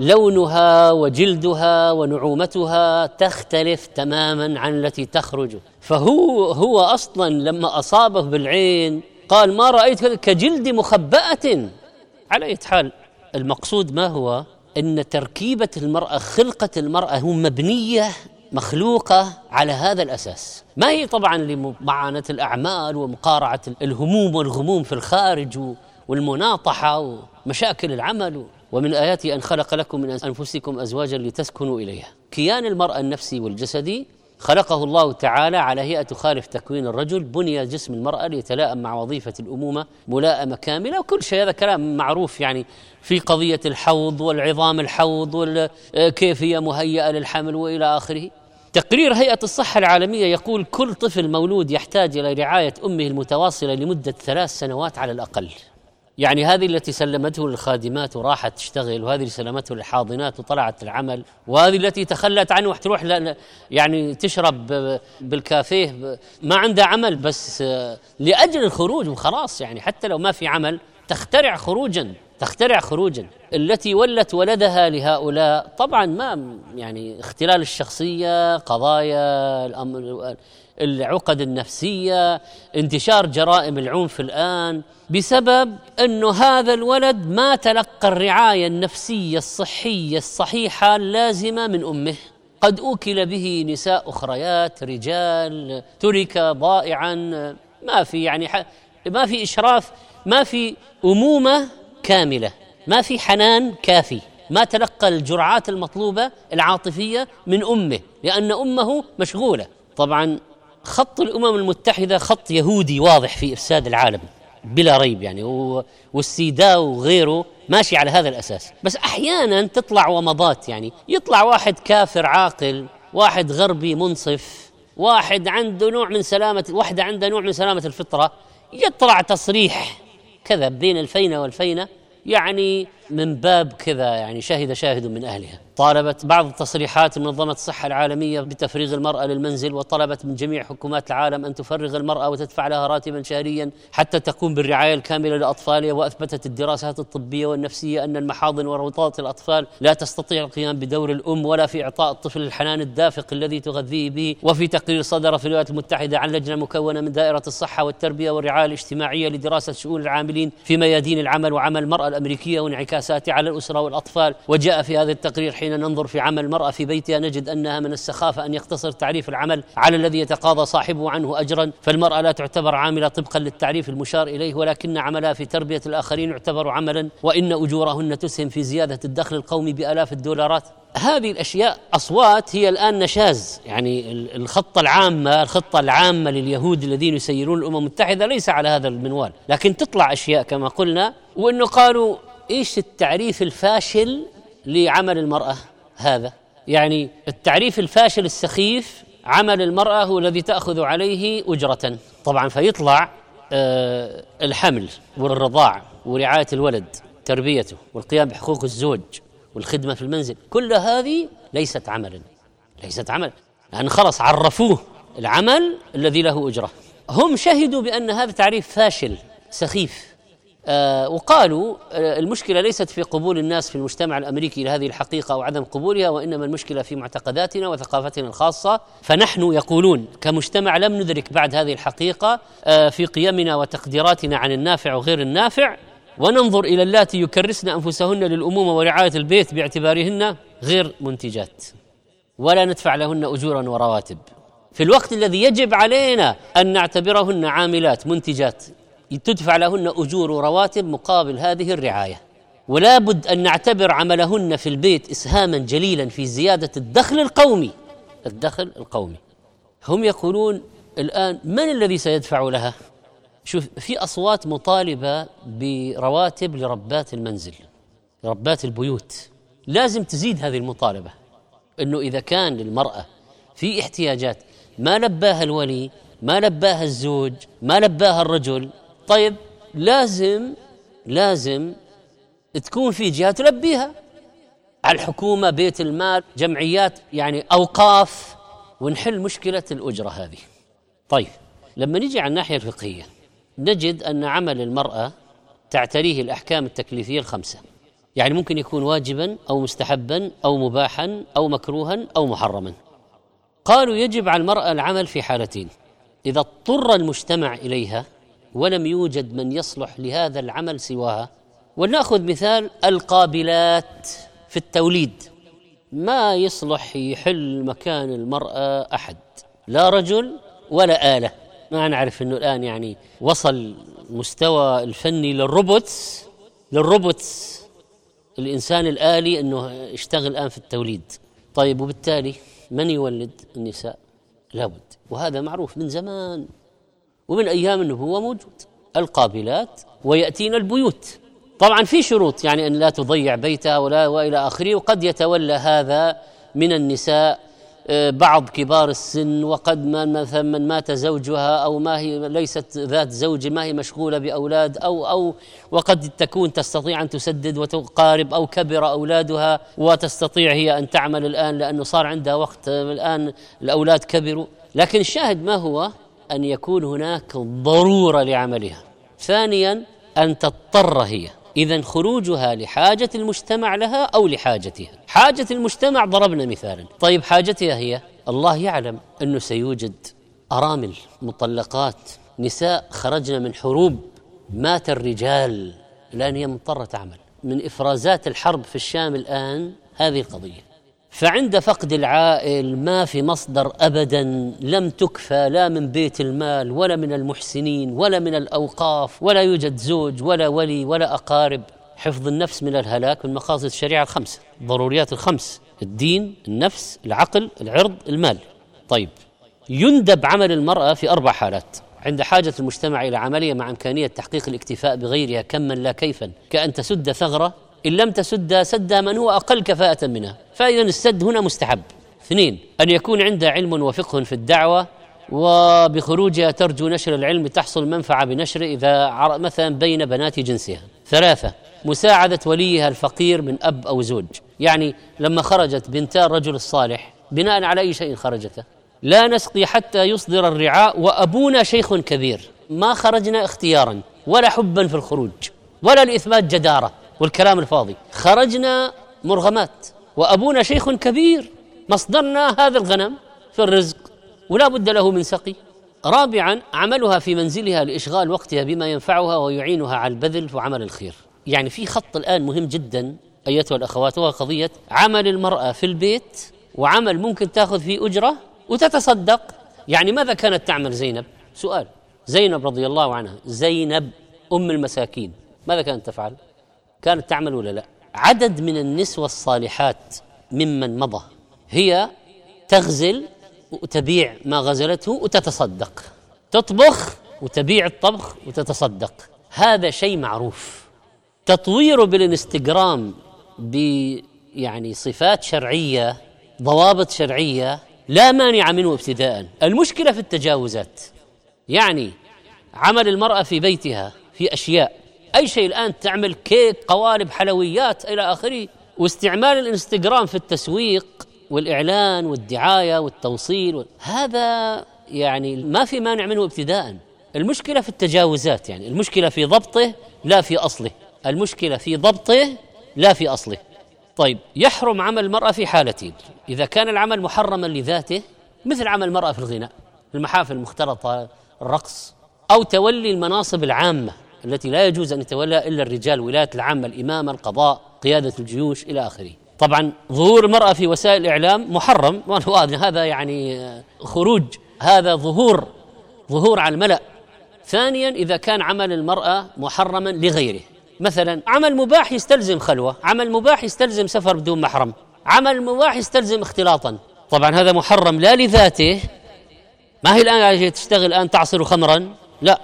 لونها وجلدها ونعومتها تختلف تماما عن التي تخرج. فهو هو أصلا لما أصابه بالعين قال ما رأيت كجلد مخبأة. على أي حال المقصود ما هو؟ أن تركيبة المرأة، خلقة المرأة هو مبنية مخلوقة على هذا الأساس، ما هي طبعا لمعاناة الأعمال ومقارعة الهموم والغموم في الخارج والمناطحة ومشاكل العمل. ومن آياته أن خلق لكم من أنفسكم أزواجا لتسكنوا إليها. كيان المرأة النفسي والجسدي خلقه الله تعالى على هيئة تخالف تكوين الرجل. بني جسم المرأة ليتلائم مع وظيفة الأمومة ملائمة كاملة، وكل شيء هذا كلام معروف يعني في قضية الحوض والعظام الحوض وكيف هي مهيئة للحمل وإلى آخره. تقرير هيئة الصحة العالمية يقول كل طفل مولود يحتاج إلى رعاية أمه المتواصلة لمدة ثلاث سنوات على الأقل. يعني هذه التي سلمته للخادمات وراحت تشتغل، وهذه اللي سلمته للحاضنات وطلعت العمل، وهذه التي تخلت عنه وتروح يعني تشرب بالكافيه، ما عندها عمل بس لأجل الخروج وخلاص، يعني حتى لو ما في عمل تخترع خروجا تخترع خروجا. التي ولت ولدها لهؤلاء طبعا ما يعني اختلال الشخصية، قضايا الأمر، العقد النفسية، انتشار جرائم العنف الآن بسبب أنه هذا الولد ما تلقى الرعاية النفسية الصحية الصحيحة اللازمة من أمه. قد أوكل به نساء أخريات، رجال، ترك ضائعا، ما في يعني ما في إشراف، ما في أمومة كاملة، ما في حنان كافي، ما تلقى الجرعات المطلوبة العاطفية من أمه لأن أمه مشغولة. طبعا خط الأمم المتحدة خط يهودي واضح في إفساد العالم، بلا ريب يعني، والسيداء وغيره ماشي على هذا الأساس. بس أحيانا تطلع ومضات، يعني يطلع واحد كافر عاقل، واحد غربي منصف، واحد عنده نوع من سلامة، واحدة عنده نوع من سلامة الفطرة، يطلع تصريح كذا بين الفينة والفينة، يعني من باب كذا، يعني شهد شاهد من أهلها. طالبت بعض التصريحات منظمة الصحة العالمية بتفريغ المرأة للمنزل، وطلبت من جميع حكومات العالم أن تفرغ المرأة وتدفع لها راتبا شهريا حتى تقوم بالرعاية الكاملة لأطفالها. وأثبتت الدراسات الطبية والنفسية أن المحاضن وروضات الأطفال لا تستطيع القيام بدور الأم ولا في إعطاء الطفل الحنان الدافق الذي تغذيه به. وفي تقرير صدر في الولايات المتحدة عن لجنة مكونة من دائرة الصحة والتربية والرعاية الاجتماعية لدراسة شؤون العاملين في ميادين العمل وعمل المرأة الأمريكية وانعكاساته على الأسرة والأطفال. وجاء في هذا التقرير حين ننظر في عمل المرأة في بيتها نجد أنها من السخافة أن يقتصر تعريف العمل على الذي يتقاضى صاحبه عنه أجرا، فالمرأة لا تعتبر عاملة طبقا للتعريف المشار إليه، ولكن عملها في تربية الآخرين يعتبر عملا، وإن أجورهن تسهم في زيادة الدخل القومي بآلاف الدولارات. هذه الأشياء أصوات هي الآن نشاز، يعني الخطة العامة الخطة العامة لليهود الذين يسيرون الأمم المتحدة ليس على هذا المنوال، لكن تطلع أشياء كما قلنا. وإنه قالوا إيش التعريف الفاشل لعمل المرأة؟ هذا يعني التعريف الفاشل السخيف، عمل المرأة هو الذي تأخذ عليه أجرة. طبعا فيطلع آه الحمل والرضاع ورعاية الولد، تربيته والقيام بحقوق الزوج والخدمة في المنزل، كل هذه ليست عملا، ليست عمل، لأن خلص عرفوه العمل الذي له أجرة. هم شهدوا بأن هذا تعريف فاشل سخيف. آه وقالوا آه المشكلة ليست في قبول الناس في المجتمع الأمريكي لهذه الحقيقة أو عدم قبولها، وإنما المشكلة في معتقداتنا وثقافتنا الخاصة. فنحن يقولون كمجتمع لم ندرك بعد هذه الحقيقة آه في قيمنا وتقديراتنا عن النافع وغير النافع، وننظر إلى اللاتي يكرسن أنفسهن للأمومة ورعاية البيت باعتبارهن غير منتجات، ولا ندفع لهن أجورا ورواتب، في الوقت الذي يجب علينا أن نعتبرهن عاملات منتجات تدفع لهن أجور ورواتب مقابل هذه الرعاية. ولا بد أن نعتبر عملهن في البيت إسهاما جليلا في زيادة الدخل القومي الدخل القومي. هم يقولون الآن من الذي سيدفع لها؟ شوف، في أصوات مطالبة برواتب لربات المنزل، ربات البيوت. لازم تزيد هذه المطالبة، أنه إذا كان للمرأة في احتياجات ما لباها الولي، ما لباها الزوج، ما لباها الرجل، طيب لازم لازم تكون في جهة تلبيها، على الحكومة، بيت المال، جمعيات، يعني أوقاف، ونحل مشكلة الأجرة هذه. طيب لما نجي على الناحية الفقهية نجد أن عمل المرأة تعتريه الأحكام التكليفية الخمسة، يعني ممكن يكون واجبا أو مستحبا أو مباحا أو مكروها أو محرما. قالوا يجب على المرأة العمل في حالتين: إذا اضطر المجتمع إليها ولم يوجد من يصلح لهذا العمل سواها. ولنأخذ مثال القابلات في التوليد، ما يصلح يحل مكان المرأة أحد، لا رجل ولا آلة. ما نعرف أنه الآن يعني وصل مستوى الفني للروبوتس للروبوتس الإنسان الآلي أنه يشتغل الآن في التوليد. طيب وبالتالي من يولد؟ النساء لابد، وهذا معروف من زمان ومن أيام النبوة موجود. القابلات ويأتين البيوت، طبعا في شروط، يعني أن لا تضيع بيتها ولا وإلى آخره. وقد يتولى هذا من النساء بعض كبار السن، وقد مثلا من مات زوجها أو ما هي ليست ذات زوج، ما هي مشغولة بأولاد، أو أو وقد تكون تستطيع أن تسدد وتقارب، أو كبر أولادها وتستطيع هي أن تعمل الآن لأنه صار عندها وقت، الآن الأولاد كبروا. لكن الشاهد ما هو؟ أن يكون هناك ضرورة لعملها. ثانيا أن تضطر هي، إذن خروجها لحاجة المجتمع لها أو لحاجتها. حاجة المجتمع ضربنا مثالا، طيب حاجتها هي، الله يعلم أنه سيوجد أرامل، مطلقات، نساء خرجنا من حروب، مات الرجال، الآن هي مضطرة تعمل. من إفرازات الحرب في الشام الآن هذه القضية. فعند فقد العائل ما في مصدر أبدا، لم تكفى لا من بيت المال ولا من المحسنين ولا من الأوقاف، ولا يوجد زوج ولا ولي ولا أقارب. حفظ النفس من الهلاك من مقاصد الشريعة الخمسة، ضروريات الخمس: الدين، النفس، العقل، العرض، المال. طيب يندب عمل المرأة في أربع حالات: عند حاجة المجتمع إلى عملية مع إمكانية تحقيق الاكتفاء بغيرها كما لا كيفا، كأن تسد ثغرة إن لم تسد سد من هو أقل كفاءة منها، فإذا السد هنا مستحب. اثنين، أن يكون عنده علم وفقه في الدعوة، وبخروجها ترجو نشر العلم تحصل منفعة بنشره إذا مثلا بين بنات جنسها. ثلاثة، مساعدة وليها الفقير من أب أو زوج، يعني لما خرجت بنتا الرجل الصالح بناء على أي شيء خرجته؟ لا نسقي حتى يصدر الرعاء وأبونا شيخ كبير. ما خرجنا اختيارا ولا حبا في الخروج ولا لإثبات جدارة والكلام الفاضي، خرجنا مرغمات وأبونا شيخ كبير، مصدرنا هذا الغنم في الرزق ولا بد له من سقي. رابعا، عملها في منزلها لإشغال وقتها بما ينفعها ويعينها على البذل وعمل الخير. يعني في خط الآن مهم جدا أيتها الأخوات، وهو قضية عمل المرأة في البيت، وعمل ممكن تأخذ فيه أجرة وتتصدق. يعني ماذا كانت تعمل زينب؟ سؤال. زينب رضي الله عنها، زينب أم المساكين، ماذا كانت تفعل؟ كانت تعمل ولا لا؟ عدد من النسوة الصالحات ممن مضى هي تغزل وتبيع ما غزلته وتتصدق، تطبخ وتبيع الطبخ وتتصدق. هذا شيء معروف. تطويره بالانستغرام ب يعني صفات شرعية، ضوابط شرعية، لا مانع منه ابتداء. المشكلة في التجاوزات، يعني عمل المرأة في بيتها في أشياء، أي شيء الآن تعمل كيك، قوالب، حلويات إلى آخره، واستعمال الانستغرام في التسويق والإعلان والدعاية والتوصيل و... هذا يعني ما في مانع منه ابتداء. المشكلة في التجاوزات، يعني المشكلة في ضبطه لا في أصله، المشكلة في ضبطه لا في أصله. طيب، يحرم عمل المرأة في حالتين: إذا كان العمل محرما لذاته مثل عمل المرأة في الغناء، المحافل المختلطة، الرقص، أو تولي المناصب العامة التي لا يجوز أن يتولى إلا الرجال، ولاية العامة، الإمامة، القضاء، قيادة الجيوش إلى آخره. طبعا ظهور المرأة في وسائل الإعلام محرم، هذا يعني خروج، هذا ظهور ظهور على الملأ. ثانيا، إذا كان عمل المرأة محرما لغيره، مثلا عمل مباح يستلزم خلوة، عمل مباح يستلزم سفر بدون محرم، عمل مباح يستلزم اختلاطا، طبعا هذا محرم لا لذاته. ما هي الآن تشتغل الآن تعصر خمرا، لا،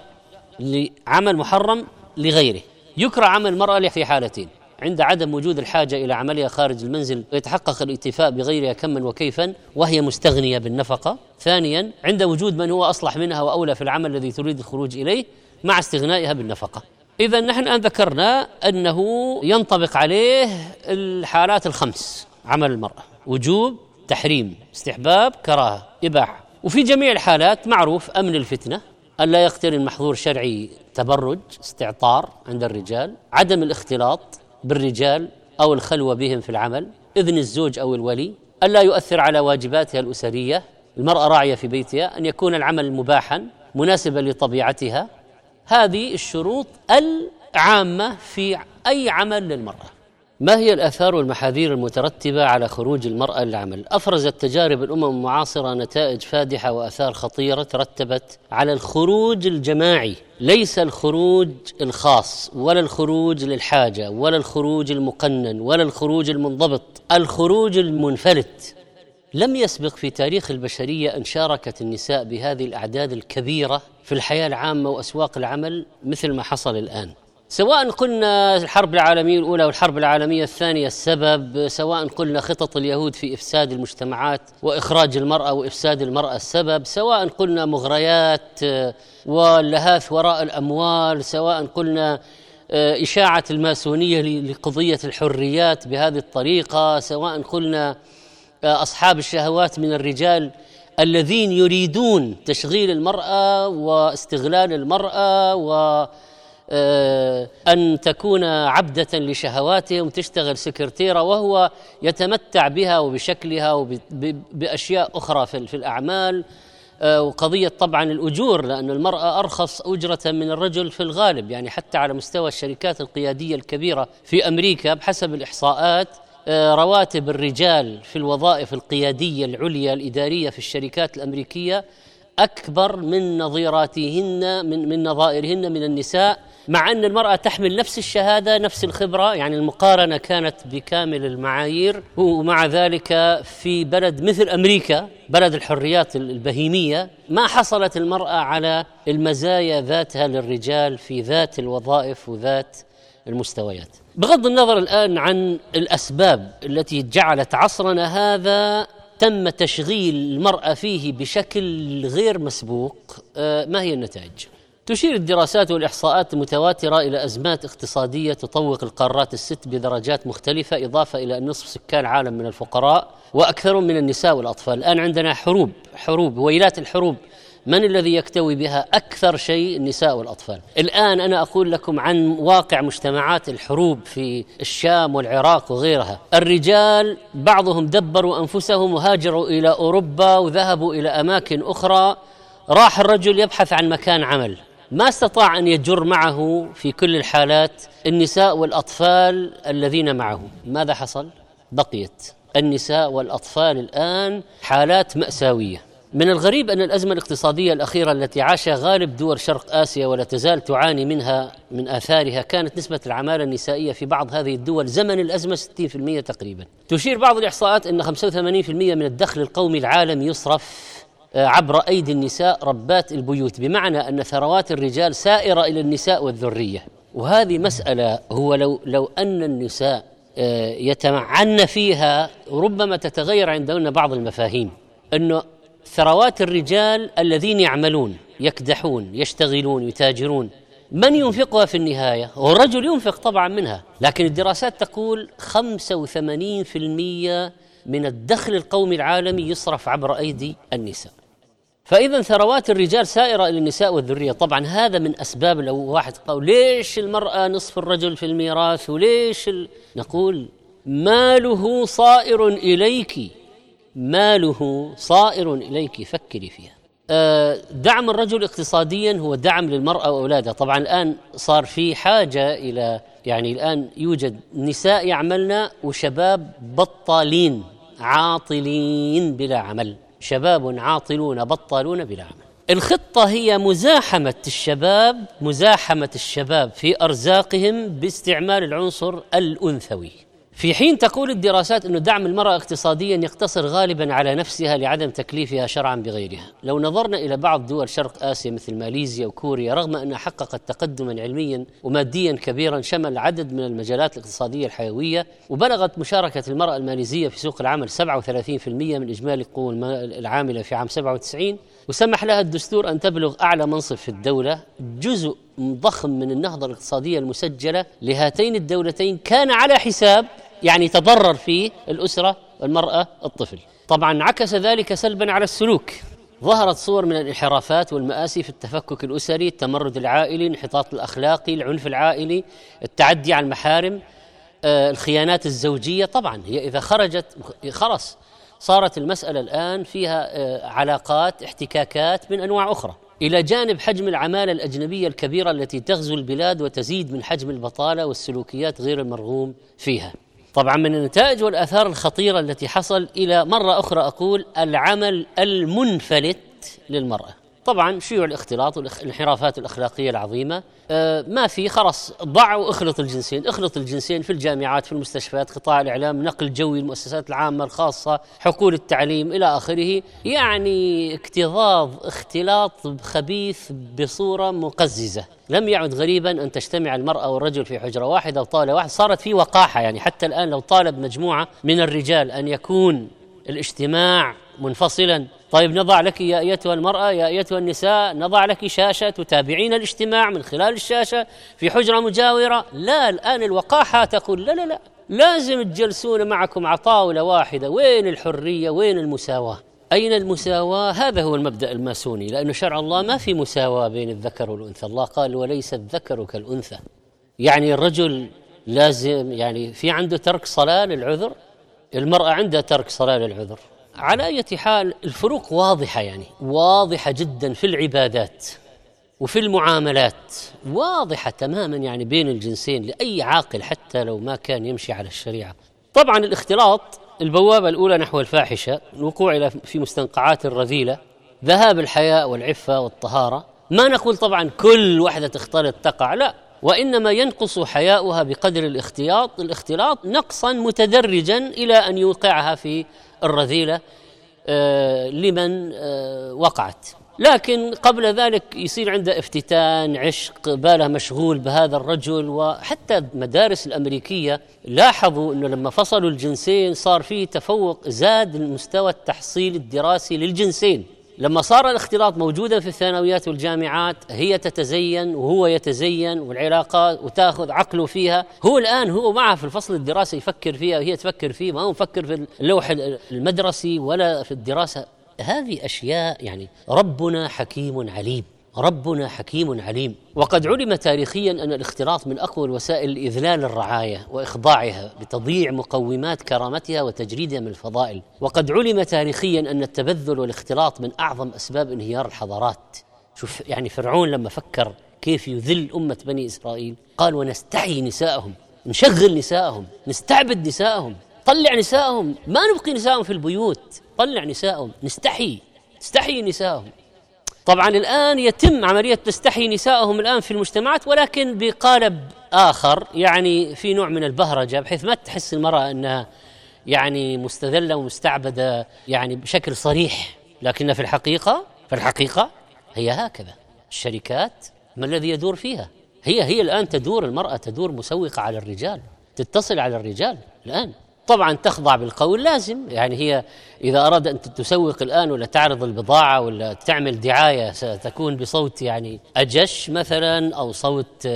لعمل محرم لغيره. يكره عمل المرأة في حالتين: عند عدم وجود الحاجة إلى عملها خارج المنزل ويتحقق الاكتفاء بغيرها كما وكيفا وهي مستغنية بالنفقة. ثانيا، عند وجود من هو أصلح منها وأولى في العمل الذي تريد الخروج إليه مع استغنائها بالنفقة. إذا نحن الآن ذكرنا أنه ينطبق عليه الحالات الخمس: عمل المرأة، وجوب، تحريم، استحباب، كراهة، إباحة. وفي جميع الحالات معروف أمن الفتنة، ألا يقترن محظور شرعي، تبرج، استعطار عند الرجال، عدم الاختلاط بالرجال أو الخلوة بهم في العمل، إذن الزوج أو الولي، ألا يؤثر على واجباتها الأسرية، المرأة راعية في بيتها، أن يكون العمل مباحا مناسبا لطبيعتها. هذه الشروط العامة في أي عمل للمرأة. ما هي الآثار والمحاذير المترتبة على خروج المرأة للعمل؟ أفرزت تجارب الأمم المعاصرة نتائج فادحة وآثار خطيرة ترتبت على الخروج الجماعي، ليس الخروج الخاص ولا الخروج للحاجة ولا الخروج المقنن ولا الخروج المنضبط، الخروج المنفلت. لم يسبق في تاريخ البشرية أن شاركت النساء بهذه الأعداد الكبيرة في الحياة العامة وأسواق العمل مثل ما حصل الآن. سواء قلنا الحرب العالمية الأولى والحرب العالمية الثانية السبب، سواء قلنا خطط اليهود في إفساد المجتمعات وإخراج المرأة وإفساد المرأة السبب، سواء قلنا مغريات واللهاث وراء الأموال، سواء قلنا إشاعة الماسونية لقضية الحريات بهذه الطريقة، سواء قلنا أصحاب الشهوات من الرجال الذين يريدون تشغيل المرأة واستغلال المرأة و أن تكون عبدة لشهواتهم، تشتغل سكرتيرة وهو يتمتع بها وبشكلها وبأشياء أخرى في الأعمال. وقضية طبعا الأجور، لأن المرأة أرخص أجرة من الرجل في الغالب، يعني حتى على مستوى الشركات القيادية الكبيرة في أمريكا بحسب الإحصاءات رواتب الرجال في الوظائف القيادية العليا الإدارية في الشركات الأمريكية أكبر من نظيراتهن من من نظائرهن من النساء مع أن المرأة تحمل نفس الشهادة نفس الخبرة، يعني المقارنة كانت بكامل المعايير. ومع ذلك في بلد مثل أمريكا بلد الحريات البهيمية ما حصلت المرأة على المزايا ذاتها للرجال في ذات الوظائف وذات المستويات. بغض النظر الآن عن الأسباب التي جعلت عصرنا هذا تم تشغيل المرأة فيه بشكل غير مسبوق، ما هي النتائج؟ تشير الدراسات والإحصاءات المتواترة إلى أزمات اقتصادية تطوق القارات الست بدرجات مختلفة، إضافة إلى أن نصف سكان العالم من الفقراء وأكثرهم من النساء والأطفال. الآن عندنا حروب حروب ويلات الحروب، من الذي يكتوي بها أكثر شيء؟ النساء والأطفال. الآن أنا أقول لكم عن واقع مجتمعات الحروب في الشام والعراق وغيرها. الرجال بعضهم دبروا أنفسهم وهاجروا إلى أوروبا وذهبوا إلى أماكن أخرى. راح الرجل يبحث عن مكان عمل، ما استطاع أن يجر معه في كل الحالات النساء والأطفال الذين معه. ماذا حصل؟ بقيت النساء والأطفال الآن حالات مأساوية. من الغريب أن الأزمة الاقتصادية الأخيرة التي عاشها غالب دول شرق آسيا ولا تزال تعاني منها من آثارها كانت نسبة العمالة النسائية في بعض هذه الدول زمن الأزمة ستين بالمئة تقريبا. تشير بعض الإحصاءات أن خمسة وثمانين بالمئة من الدخل القومي العالمي يصرف عبر أيدي النساء ربات البيوت، بمعنى أن ثروات الرجال سائرة إلى النساء والذرية. وهذه مسألة هو لو, لو أن النساء يتمعن فيها ربما تتغير عندنا بعض المفاهيم، أنه ثروات الرجال الذين يعملون يكدحون يشتغلون يتاجرون من ينفقها في النهاية؟ والرجل ينفق طبعا منها، لكن الدراسات تقول خمسة وثمانين بالمئة من الدخل القومي العالمي يصرف عبر أيدي النساء. فإذا ثروات الرجال سائرة إلى النساء والذرية. طبعا هذا من أسباب. لو واحد قال ليش المرأة نصف الرجل في الميراث وليش ال... نقول ماله صائر إليك، ماله صائر إليك، فكري فيها. دعم الرجل اقتصاديا هو دعم للمرأة وأولادها. طبعا الآن صار في حاجة إلى، يعني الآن يوجد نساء يعملن وشباب بطالين عاطلين بلا عمل، شباب عاطلون بطالون بلا عمل. الخطة هي مزاحمة الشباب مزاحمة الشباب في أرزاقهم باستعمال العنصر الأنثوي، في حين تقول الدراسات أن دعم المرأة اقتصاديا يقتصر غالبا على نفسها لعدم تكليفها شرعا بغيرها. لو نظرنا إلى بعض دول شرق آسيا مثل ماليزيا وكوريا، رغم أنها حققت تقدما علميا وماديا كبيرا شمل عدد من المجالات الاقتصادية الحيوية، وبلغت مشاركة المرأة الماليزية في سوق العمل سبعة وثلاثين بالمئة من إجمالي القوى العاملة في عام سبعة وتسعين، وسمح لها الدستور أن تبلغ أعلى منصب في الدولة. جزء ضخم من النهضة الاقتصادية المسجلة لهاتين الدولتين كان على حساب، يعني تضرر فيه الأسرة والمرأة الطفل. طبعا عكس ذلك سلبا على السلوك. ظهرت صور من الانحرافات والمآسي في التفكك الأسري، التمرد العائلي، الانحطاط الأخلاقي، العنف العائلي، التعدي على المحارم، آه، الخيانات الزوجية. طبعا هي إذا خرجت خلص صارت المسألة الآن فيها آه، علاقات احتكاكات من أنواع أخرى، إلى جانب حجم العمالة الأجنبية الكبيرة التي تغزو البلاد وتزيد من حجم البطالة والسلوكيات غير المرغوم فيها. طبعا من النتائج والآثار الخطيرة التي حصل إلى مرة أخرى أقول العمل المنفلت للمرأة. طبعا شيوع الاختلاط والانحرافات الأخلاقية العظيمة، آه ما في خلص ضعوا اخلط الجنسين اخلط الجنسين في الجامعات، في المستشفيات، قطاع الإعلام، نقل جوي، المؤسسات العامة الخاصة، حقول التعليم إلى آخره. يعني اكتظاظ اختلاط خبيث بصورة مقززة. لم يعد غريبا أن تجتمع المرأة والرجل في حجرة واحدة وطاولة واحدة. صارت في وقاحة، يعني حتى الآن لو طالب مجموعة من الرجال أن يكون الاجتماع منفصلا، طيب نضع لك يا أيتها المرأة يا أيتها النساء نضع لك شاشة تتابعين الاجتماع من خلال الشاشة في حجرة مجاورة. لا، الآن الوقاحة تقول لا لا لا لازم تجلسون معكم على طاولة واحدة. وين الحرية؟ وين المساواة؟ أين المساواة؟ هذا هو المبدأ الماسوني، لأن شرع الله ما في مساواة بين الذكر والأنثى. الله قال وليس الذكر كالأنثى، يعني الرجل لازم يعني في عنده ترك صلاة للعذر، المرأة عندها ترك صلاة للعذر. على أي حال الفروق واضحة، يعني واضحة جدا في العبادات وفي المعاملات، واضحة تماما يعني بين الجنسين لأي عاقل حتى لو ما كان يمشي على الشريعة. طبعا الاختلاط البوابة الأولى نحو الفاحشة، الوقوع في مستنقعات الرذيلة، ذهاب الحياء والعفة والطهارة. ما نقول طبعا كل واحدة تختلط تقع، لا، وإنما ينقص حياؤها بقدر الاختلاط الاختلاط نقصا متدرجا إلى أن يوقعها في الرذيلة آه لمن آه وقعت. لكن قبل ذلك يصير عنده افتتان، عشق، باله مشغول بهذا الرجل. وحتى المدارس الأمريكية لاحظوا أنه لما فصلوا الجنسين صار فيه تفوق، زاد المستوى التحصيل الدراسي للجنسين. لما صار الاختلاط موجودا في الثانويات والجامعات، هي تتزين وهو يتزين والعلاقات وتأخذ عقله فيها. هو الآن هو معها في الفصل الدراسي يفكر فيها وهي تفكر فيه، ما هو مفكر في اللوح المدرسي ولا في الدراسة. هذه أشياء يعني ربنا حكيم عليم، ربنا حكيم عليم. وقد علم تاريخيا أن الاختلاط من أقوى الوسائل لإذلال الرعاية وإخضاعها بتضييع مقومات كرامتها وتجريدها من الفضائل. وقد علم تاريخيا أن التبذل والاختلاط من أعظم أسباب انهيار الحضارات. شوف يعني فرعون لما فكر كيف يذل أمة بني إسرائيل قال ونستحيي نساءهم، نشغل نساءهم، نستعبد نساءهم، طلع نساءهم، ما نبقي نساءهم في البيوت، طلع نساءهم، نستحي نستحي نساءهم. طبعا الآن يتم عملية تستحي نساءهم الآن في المجتمعات، ولكن بقالب آخر، يعني في نوع من البهرجة بحيث ما تحس المرأة أنها يعني مستذلة ومستعبدة يعني بشكل صريح، لكن في الحقيقة في الحقيقة هي هكذا. الشركات ما الذي يدور فيها؟ هي هي الآن تدور، المرأة تدور مسوقة على الرجال، تتصل على الرجال الآن. طبعا تخضع بالقول لازم، يعني هي إذا أراد أن تسوق الآن ولا تعرض البضاعة ولا تعمل دعاية ستكون بصوت يعني أجش مثلا أو صوت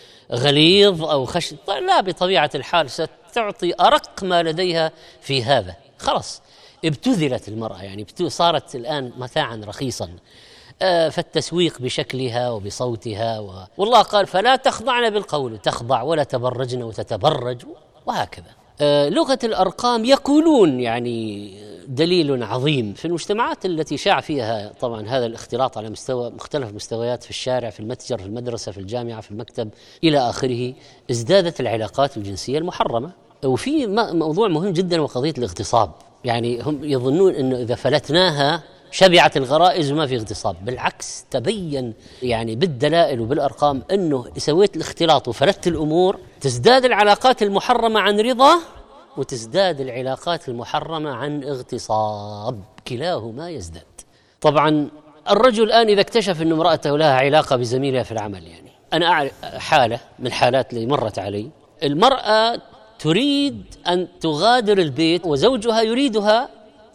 غليظ أو خشن، لا، بطبيعة الحال ستعطي أرق ما لديها في هذا. خلاص ابتذلت المرأة، يعني صارت الآن متاعا رخيصا. آه فالتسويق بشكلها وبصوتها و... والله قال فلا تخضعن بالقول، تخضع ولا تبرجن وتتبرج وهكذا. آه لغة الأرقام يقولون يعني دليل عظيم في المجتمعات التي شاع فيها طبعا هذا الاختلاط على مستوى مختلف مستويات، في الشارع، في المتجر، في المدرسة، في الجامعة، في المكتب إلى آخره، ازدادت العلاقات الجنسية المحرمة. وفي موضوع مهم جدا وقضية الاغتصاب. يعني هم يظنون أنه إذا فلتناها شبعت الغرائز وما في اغتصاب. بالعكس، تبين يعني بالدلائل وبالأرقام أنه سويت الاختلاط وفلت الأمور تزداد العلاقات المحرمة عن رضا، وتزداد العلاقات المحرمة عن اغتصاب، كلاهما يزداد. طبعا الرجل الآن إذا اكتشف أن امرأته لها علاقة بزميلها في العمل، يعني أنا أعرف حالة من الحالات اللي مرت علي، المرأة تريد أن تغادر البيت وزوجها يريدها،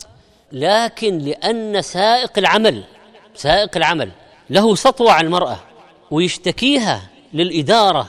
لكن لأن سائق العمل سائق العمل له سطوة على المرأة ويشتكيها للإدارة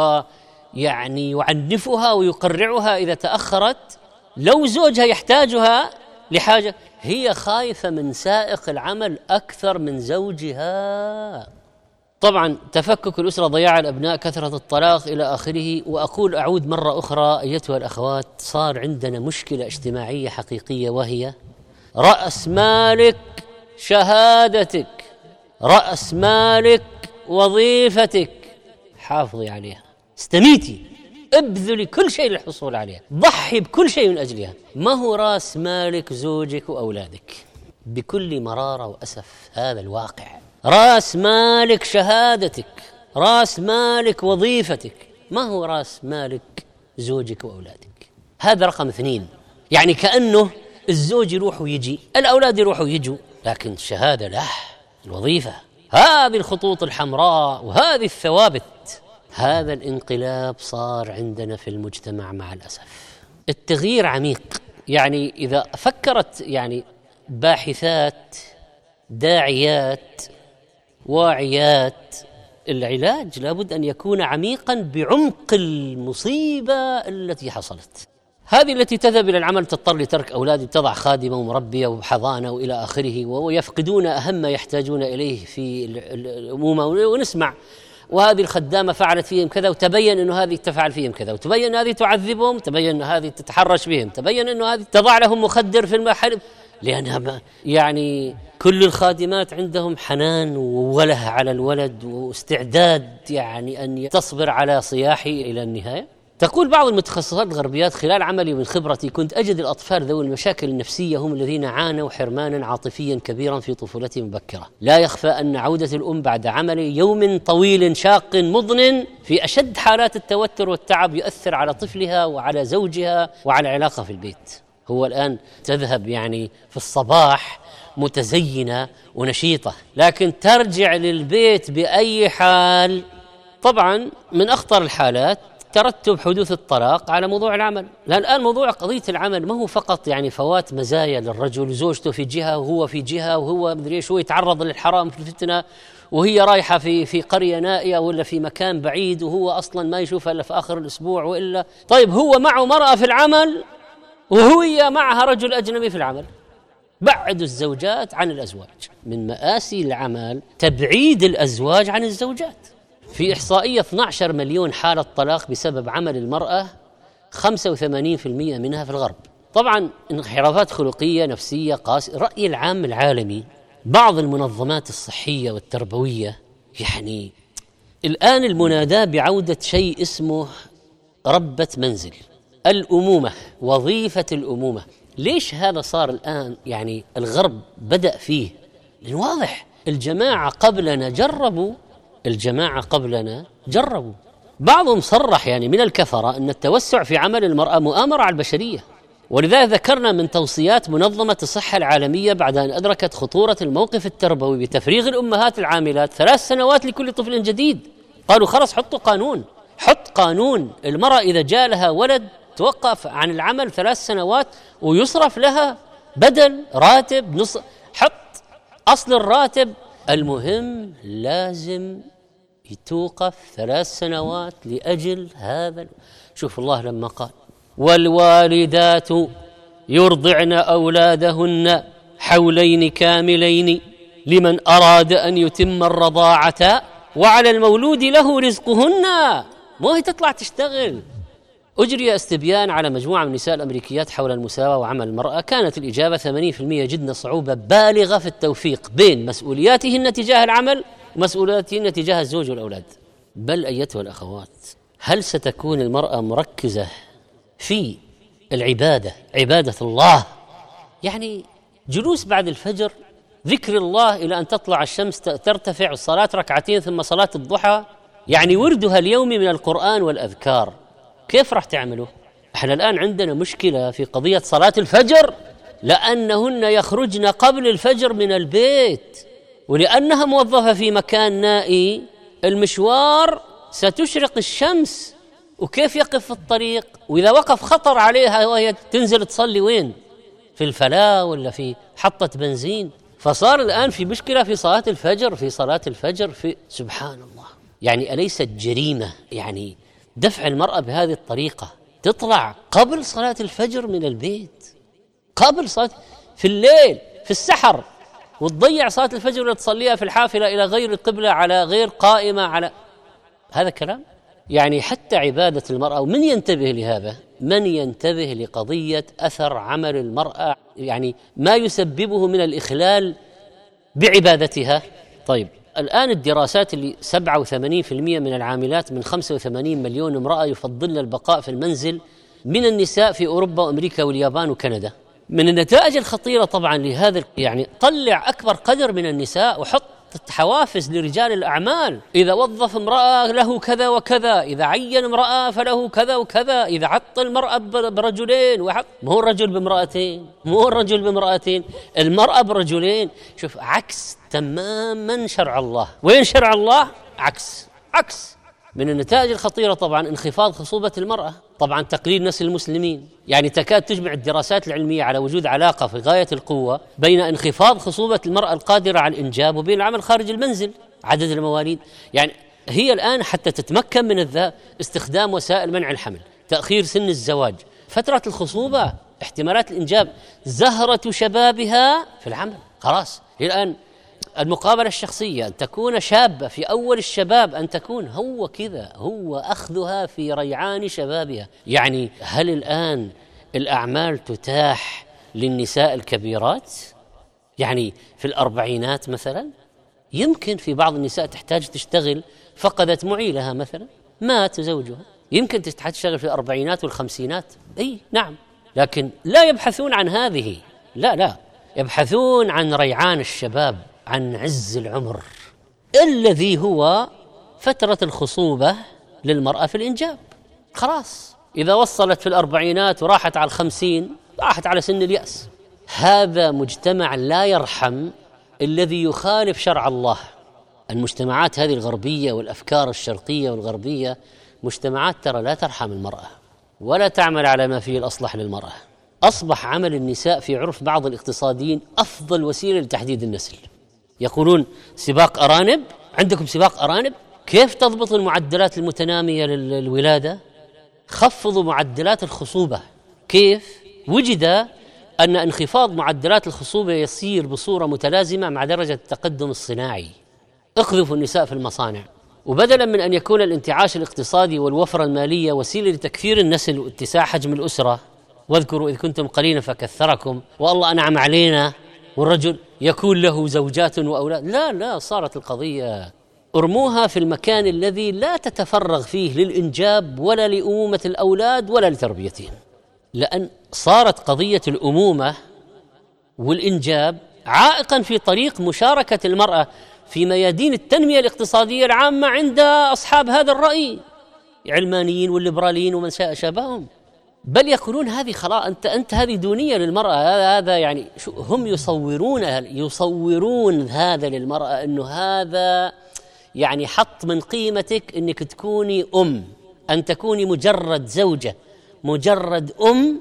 ويعني يعنفها ويقرعها إذا تأخرت، لو زوجها يحتاجها لحاجة، هي خايفة من سائق العمل أكثر من زوجها. طبعا تفكك الأسرة، ضياع الأبناء، كثرة الطلاق إلى آخره. وأقول أعود مرة أخرى أيتها الأخوات، صار عندنا مشكلة اجتماعية حقيقية، وهي رأس مالك شهادتك، رأس مالك وظيفتك، حافظي عليها، استميتي، ابذلي كل شيء للحصول عليها، ضحي بكل شيء من أجلها. ما هو رأس مالك زوجك وأولادك، بكل مرارة وأسف هذا الواقع. رأس مالك شهادتك، رأس مالك وظيفتك، ما هو رأس مالك زوجك وأولادك. هذا رقم اثنين. يعني كأنه الزوج يروح ويجي، الأولاد يروحوا ويجوا، لكن الشهادة لا، الوظيفة، هذه الخطوط الحمراء وهذه الثوابت. هذا الانقلاب صار عندنا في المجتمع مع الأسف. التغيير عميق. يعني إذا فكرت يعني باحثات داعيات واعيات، العلاج لابد أن يكون عميقا بعمق المصيبة التي حصلت. هذه التي تذهب إلى العمل تضطر لترك أولاد، تضع خادمة ومربية وحضانة وإلى آخره، ويفقدون أهم ما يحتاجون إليه في الأمومة. ونسمع وهذه الخدامة فعلت فيهم كذا، وتبين أنه هذه تفعل فيهم كذا، وتبين أن هذه تعذبهم، تبين أن هذه تتحرش بهم، تبين أنه هذه تضع لهم مخدر في المحل، لأنها يعني كل الخادمات عندهم حنان ووله على الولد واستعداد يعني أن تصبر على صياحه إلى النهاية. تقول بعض المتخصصات الغربيات: خلال عملي من خبرتي كنت أجد الأطفال ذوي المشاكل النفسية هم الذين عانوا حرمانا عاطفيا كبيرا في طفولتهم المبكرة. لا يخفى أن عودة الأم بعد عمل يوم طويل شاق مضن في أشد حالات التوتر والتعب يؤثر على طفلها وعلى زوجها وعلى العلاقة في البيت. هو الآن تذهب يعني في الصباح متزينة ونشيطة، لكن ترجع للبيت بأي حال. طبعا من أخطر الحالات ترتب حدوث الطلاق على موضوع العمل. لأن الآن موضوع قضية العمل ما هو فقط يعني فوات مزايا للرجل وزوجته في جهة وهو في جهة وهو مدري ايش، هو يتعرض للحرام في الفتنة وهي رايحة في في قرية نائية ولا في مكان بعيد وهو أصلا ما يشوفها إلا في آخر الأسبوع وإلا. طيب هو معه مرأة في العمل وهي معها رجل أجنبي في العمل. بعد الزوجات عن الأزواج. من مآسي العمل تبعيد الأزواج عن الزوجات. في إحصائية اثني عشر مليون حالة طلاق بسبب عمل المرأة، خمسة وثمانين بالمئة منها في الغرب. طبعا انحرافات خلقية نفسية قاسية. الرأي العام العالمي، بعض المنظمات الصحية والتربوية، يعني الآن المناداة بعودة شيء اسمه ربة منزل، الأمومة، وظيفة الأمومة. ليش هذا صار الآن؟ يعني الغرب بدأ فيه لأن واضح الجماعة قبلنا جربوا الجماعة قبلنا جربوا بعضهم صرح يعني من الكفرة أن التوسع في عمل المرأة مؤامرة على البشرية. ولذلك ذكرنا من توصيات منظمة الصحة العالمية بعد أن أدركت خطورة الموقف التربوي بتفريغ الأمهات العاملات ثلاث سنوات لكل طفل جديد. قالوا خلاص حطوا قانون، حط قانون المرأة إذا جاء لها ولد توقف عن العمل ثلاث سنوات ويصرف لها بدل راتب نص، حط أصل الراتب. المهم لازم توقف ثلاث سنوات لأجل هذا. شوف الله لما قال: والوالدات يرضعن أولادهن حولين كاملين لمن أراد أن يتم الرضاعة وعلى المولود له رزقهن. مو هي تطلع تشتغل. أجري استبيان على مجموعة من النساء الأمريكيات حول المساواة وعمل المرأة. كانت الإجابة ثمانين بالمئة يجدن صعوبة بالغة في التوفيق بين مسؤولياتهن تجاه العمل ومسؤولياتهن تجاه الزوج والأولاد. بل أيتها الأخوات، هل ستكون المرأة مركزة في العبادة، عبادة الله، يعني جلوس بعد الفجر ذكر الله إلى أن تطلع الشمس ترتفع، الصلاة ركعتين ثم صلاة الضحى، يعني وردها اليومي من القرآن والأذكار، كيف راح تعملوا؟ احنا الآن عندنا مشكلة في قضية صلاة الفجر، لأنهن يخرجن قبل الفجر من البيت، ولأنها موظفة في مكان نائي المشوار ستشرق الشمس، وكيف يقف في الطريق؟ وإذا وقف خطر عليها وهي تنزل تصلي وين؟ في الفلاة ولا في حطة بنزين؟ فصار الآن في مشكلة في صلاة الفجر، في صلاة الفجر في سبحان الله. يعني أليست جريمة يعني دفع المرأة بهذه الطريقة، تطلع قبل صلاة الفجر من البيت، قبل صلاة في الليل في السحر، وتضيع صلاة الفجر وتصليها في الحافلة إلى غير القبلة على غير قائمة على هذا كلام. يعني حتى عبادة المرأة، ومن ينتبه لهذا؟ من ينتبه لقضية أثر عمل المرأة، يعني ما يسببه من الإخلال بعبادتها. طيب الآن الدراسات اللي سبعة وثمانين بالمئة من العاملات من خمسة وثمانين مليون امرأة يفضلن البقاء في المنزل من النساء في أوروبا وأمريكا واليابان وكندا. من النتائج الخطيرة طبعا لهذا، يعني طلع أكبر قدر من النساء وحط حوافز لرجال الأعمال. إذا وظف امرأة له كذا وكذا، إذا عين امرأة فله كذا وكذا، إذا حط المرأة برجلين وحط، مو الرجل بامرأتين، مو الرجل بامرأتين، المرأة برجلين. شوف عكس تماما شرع الله. وين شرع الله؟ عكس عكس. من النتائج الخطيرة طبعا انخفاض خصوبة المرأة، طبعا تقليل نسل المسلمين. يعني تكاد تجمع الدراسات العلمية على وجود علاقة في غاية القوة بين انخفاض خصوبة المرأة القادرة على الإنجاب وبين العمل خارج المنزل، عدد المواليد. يعني هي الآن حتى تتمكن من الذا استخدام وسائل منع الحمل، تأخير سن الزواج، فترة الخصوبة، احتمالات الإنجاب، زهرة شبابها في العمل. خلاص هي الآن المقابلة الشخصية، أن تكون شابة في أول الشباب، أن تكون هو كذا، هو أخذها في ريعان شبابها. يعني هل الآن الأعمال تتاح للنساء الكبيرات؟ يعني في الأربعينات مثلا، يمكن في بعض النساء تحتاج تشتغل، فقدت معيلها مثلا، مات زوجها، يمكن تشتغل في الأربعينات والخمسينات، أي نعم، لكن لا يبحثون عن هذه، لا لا يبحثون عن ريعان الشباب، عن عز العمر الذي هو فترة الخصوبة للمرأة في الإنجاب. خلاص إذا وصلت في الأربعينات وراحت على الخمسين راحت على سن اليأس. هذا مجتمع لا يرحم، الذي يخالف شرع الله. المجتمعات هذه الغربية والأفكار الشرقية والغربية مجتمعات ترى لا ترحم المرأة ولا تعمل على ما فيه الأصلح للمرأة. أصبح عمل النساء في عرف بعض الاقتصاديين أفضل وسيلة لتحديد النسل. يقولون سباق أرانب، عندكم سباق أرانب؟ كيف تضبط المعدلات المتنامية للولادة؟ خفضوا معدلات الخصوبة. كيف؟ وجد أن انخفاض معدلات الخصوبة يصير بصورة متلازمة مع درجة التقدم الصناعي. اقذفوا النساء في المصانع، وبدلا من أن يكون الانتعاش الاقتصادي والوفرة المالية وسيلة لتكثير النسل واتساع حجم الأسرة، واذكروا إذ كنتم قليلا فكثركم والله أنعم علينا، والرجل يكون له زوجات وأولاد، لا لا صارت القضية ارموها في المكان الذي لا تتفرغ فيه للإنجاب ولا لأمومة الأولاد ولا لتربيتهم، لأن صارت قضية الأمومة والإنجاب عائقا في طريق مشاركة المرأة في ميادين التنمية الاقتصادية العامة عند أصحاب هذا الرأي، علمانيين والليبراليين ومن شابههم. بل يقولون هذه خلاص أنت أنت هذه دونية للمرأة. هذا هذا يعني شو هم يصورون يصورون هذا للمرأة أنه هذا يعني حط من قيمتك أنك تكوني أم، أن تكوني مجرد زوجة، مجرد أم.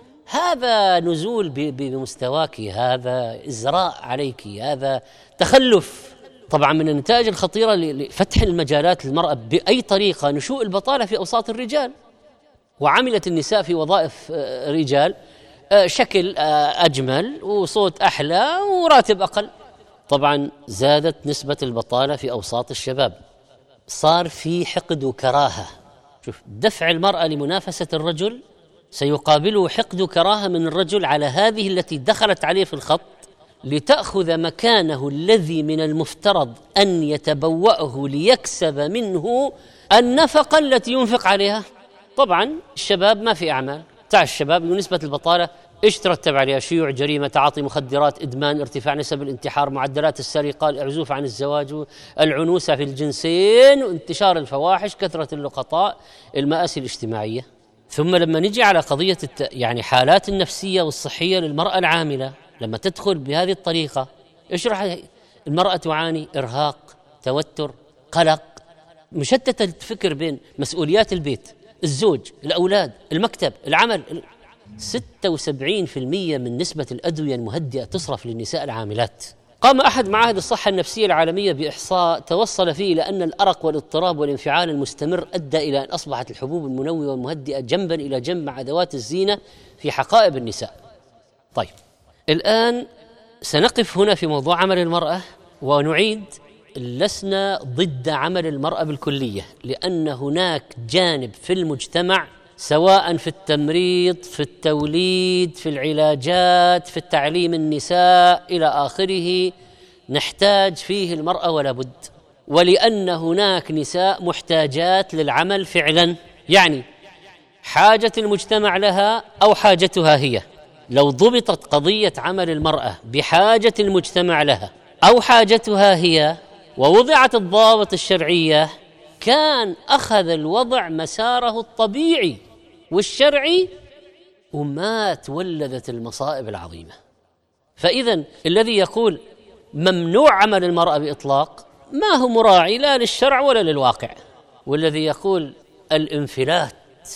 هذا نزول بمستواك، هذا إزراء عليك، هذا تخلف. طبعا من النتائج الخطيرة لفتح المجالات للمرأة بأي طريقة نشوء البطالة في أوساط الرجال. وعملت النساء في وظائف رجال، شكل أجمل وصوت أحلى وراتب أقل. طبعا زادت نسبة البطالة في أوساط الشباب، صار في حقد وكراهة. شوف، دفع المرأة لمنافسة الرجل سيقابله حقد وكراهة من الرجل على هذه التي دخلت عليه في الخط لتأخذ مكانه الذي من المفترض أن يتبوأه ليكسب منه النفقة التي ينفق عليها. طبعا الشباب ما في أعمال، تاع الشباب ونسبة البطالة إيش ترتب عليها؟ شيوع، جريمة، تعاطي مخدرات، إدمان، ارتفاع نسب الانتحار، معدلات السرقة، العزوف عن الزواج، العنوسة في الجنسين، وانتشار الفواحش، كثرة اللقطاء، المآسي الاجتماعية. ثم لما نجي على قضية الت... يعني حالات النفسية والصحية للمرأة العاملة، لما تدخل بهذه الطريقة إيش راح المرأة تعاني؟ إرهاق، توتر، قلق، مشتتة الفكر بين مسؤوليات البيت، الزوج، الأولاد، المكتب، العمل. ستة وسبعين بالمئة من نسبة الأدوية المهدئة تصرف للنساء العاملات. قام أحد معاهد الصحة النفسية العالمية بإحصاء توصل فيه إلى أن الأرق والاضطراب والانفعال المستمر أدى إلى أن أصبحت الحبوب المنومة والمهدئة جنبا إلى جنب مع أدوات الزينة في حقائب النساء. طيب، الآن سنقف هنا في موضوع عمل المرأة ونعيد: لسنا ضد عمل المرأة بالكلية، لأن هناك جانب في المجتمع سواء في التمريض، في التوليد، في العلاجات، في التعليم النساء إلى آخره نحتاج فيه المرأة ولا بد، ولأن هناك نساء محتاجات للعمل فعلا، يعني حاجة المجتمع لها أو حاجتها هي. لو ضبطت قضية عمل المرأة بحاجة المجتمع لها أو حاجتها هي ووضعت الضوابط الشرعية، كان أخذ الوضع مساره الطبيعي والشرعي وما تولدت المصائب العظيمة. فإذا الذي يقول ممنوع عمل المرأة بإطلاق ما هو مراعي لا للشرع ولا للواقع، والذي يقول الانفلات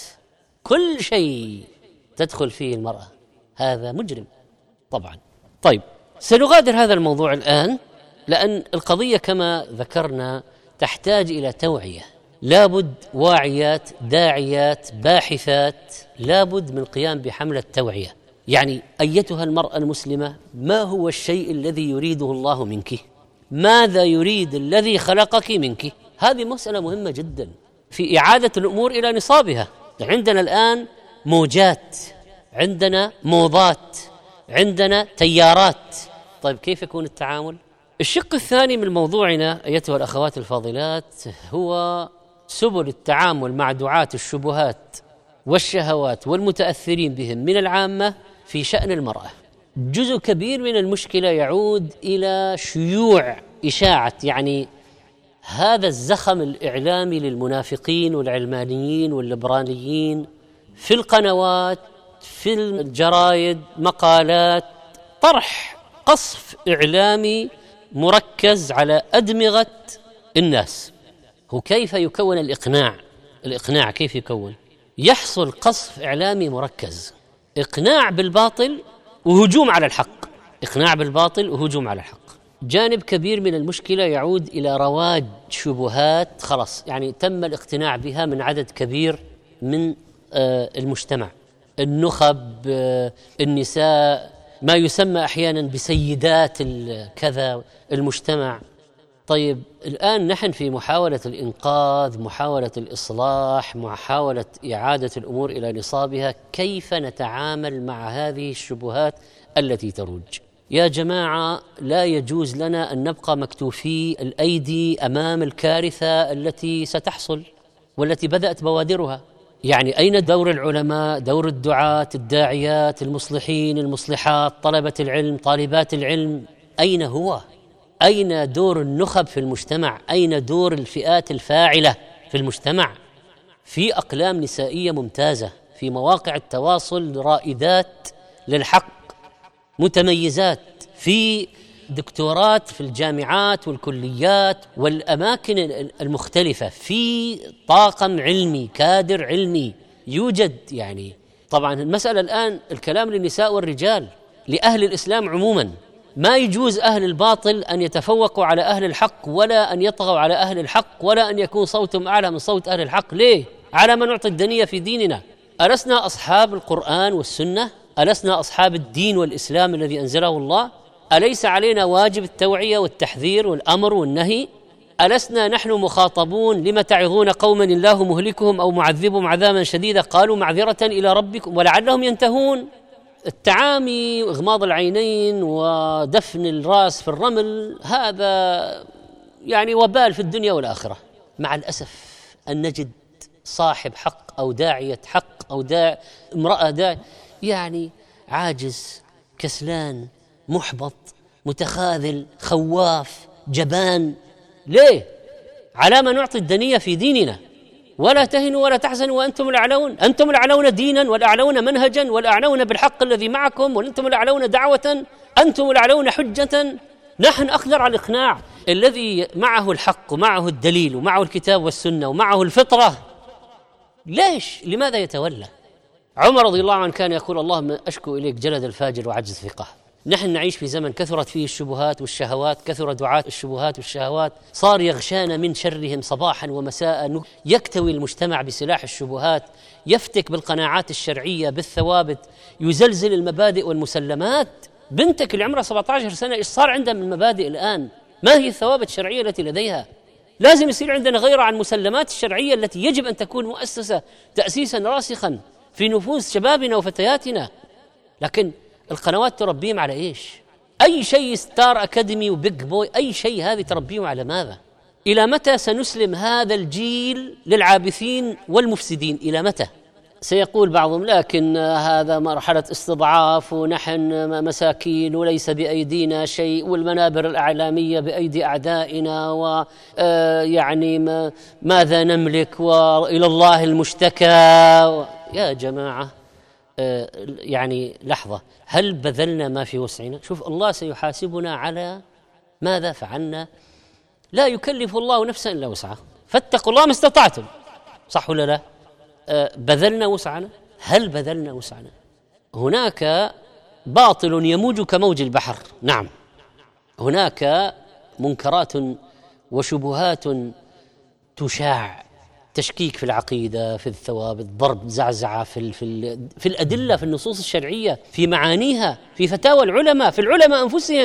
كل شيء تدخل فيه المرأة هذا مجرم طبعا. طيب، سنغادر هذا الموضوع الآن، لأن القضية كما ذكرنا تحتاج إلى توعية. لابد واعيات، داعيات، باحثات، لابد من القيام بحملة توعية. يعني أيتها المرأة المسلمة، ما هو الشيء الذي يريده الله منك؟ ماذا يريد الذي خلقك منك؟ هذه مسألة مهمة جدا في إعادة الأمور إلى نصابها. عندنا الآن موجات، عندنا موضات، عندنا تيارات. طيب، كيف يكون التعامل؟ الشق الثاني من موضوعنا أيتها الأخوات الفاضلات هو سبل التعامل مع دعاة الشبهات والشهوات والمتأثرين بهم من العامة في شأن المرأة. جزء كبير من المشكلة يعود إلى شيوع إشاعة يعني هذا الزخم الإعلامي للمنافقين والعلمانيين والليبراليين في القنوات، في الجرايد، مقالات، طرح قصف إعلامي مركز على أدمغة الناس. هو كيف يكون الإقناع؟ الإقناع كيف يكون؟ يحصل قصف إعلامي مركز، إقناع بالباطل وهجوم على الحق، إقناع بالباطل وهجوم على الحق. جانب كبير من المشكلة يعود إلى رواج شبهات خلاص يعني تم الاقتناع بها من عدد كبير من آه المجتمع، النخب، آه النساء، ما يسمى أحيانا بسيدات كذا المجتمع. طيب الآن نحن في محاولة الإنقاذ، محاولة الإصلاح، محاولة إعادة الأمور إلى نصابها، كيف نتعامل مع هذه الشبهات التي تروج؟ يا جماعة لا يجوز لنا أن نبقى مكتوفي الأيدي أمام الكارثة التي ستحصل والتي بدأت بوادرها. يعني أين دور العلماء، دور الدعاة، الداعيات، المصلحين، المصلحات، طلبة العلم، طالبات العلم؟ أين هو؟ أين دور النخب في المجتمع؟ أين دور الفئات الفاعلة في المجتمع؟ في أقلام نسائية ممتازة، في مواقع التواصل رائدات للحق متميزات، في دكتورات في الجامعات والكليات والأماكن المختلفة، في طاقم علمي، كادر علمي يوجد. يعني طبعا المسألة الآن الكلام للنساء والرجال، لأهل الإسلام عموما. ما يجوز أهل الباطل أن يتفوقوا على أهل الحق، ولا أن يطغوا على أهل الحق، ولا أن يكون صوتهم أعلى من صوت أهل الحق. ليه؟ على ما نعطي الدنية في ديننا. ألسنا أصحاب القرآن والسنة؟ ألسنا أصحاب الدين والإسلام الذي أنزله الله؟ أليس علينا واجب التوعية والتحذير والأمر والنهي؟ ألسنا نحن مخاطبون لم تعظون قوما الله مهلكهم أو معذبهم عذابا شديدا قالوا معذرة إلى ربكم ولعلهم ينتهون؟ التعامي وإغماض العينين ودفن الرأس في الرمل هذا يعني وبال في الدنيا والآخرة. مع الأسف أن نجد صاحب حق أو داعية حق أو داع امرأة داع يعني عاجز، كسلان، محبط، متخاذل، خواف، جبان. ليه؟ على ما نعطي الدنية في ديننا. ولا تهنوا ولا تحزنوا وأنتم الأعلون، أنتم الأعلون دينا والأعلون منهجا والأعلون بالحق الذي معكم، وأنتم الأعلون دعوة، أنتم الأعلون حجة. نحن أقدر على الإقناع. الذي معه الحق ومعه الدليل ومعه الكتاب والسنة ومعه الفطرة، ليش؟ لماذا يتولى؟ عمر رضي الله عنه كان يقول اللهم أشكو إليك جلد الفاجر وعجز ثقة. نحن نعيش في زمن كثرت فيه الشبهات والشهوات، كثر دعاة الشبهات والشهوات، صار يغشانا من شرهم صباحا ومساء، يكتوي المجتمع بسلاح الشبهات، يفتك بالقناعات الشرعية بالثوابت، يزلزل المبادئ والمسلمات. بنتك اللي عمرها سبعة عشر سنة إيش صار عندها من مبادئ الآن؟ ما هي الثوابت الشرعية التي لديها؟ لازم يصير عندنا غيرة عن المسلمات الشرعية التي يجب أن تكون مؤسسة تأسيسا راسخا في نفوس شبابنا وفتياتنا. لكن القنوات تربيهم على إيش؟ أي شيء ستار أكاديمي وبيج بوي، أي شيء هذه تربيهم على ماذا؟ إلى متى سنسلم هذا الجيل للعابثين والمفسدين؟ إلى متى؟ سيقول بعضهم لكن هذا مرحلة استضعاف ونحن مساكين وليس بأيدينا شيء والمنابر الإعلامية بأيدي أعدائنا ويعني ماذا نملك وإلى الله المشتكى. يا جماعة يعني لحظة، هل بذلنا ما في وسعنا؟ شوف الله سيحاسبنا على ماذا فعلنا. لا يكلف الله نفسا إلا وسعها، فاتقوا الله ما استطعتم. صح ولا لا؟ بذلنا وسعنا؟ هل بذلنا وسعنا؟ هناك باطل يموج كموج البحر، نعم، هناك منكرات وشبهات تشاع، تشكيك في العقيدة، في الثوابت، ضرب زعزعة في في في الأدلة، في النصوص الشرعية، في معانيها، في فتاوى العلماء، في العلماء أنفسهم،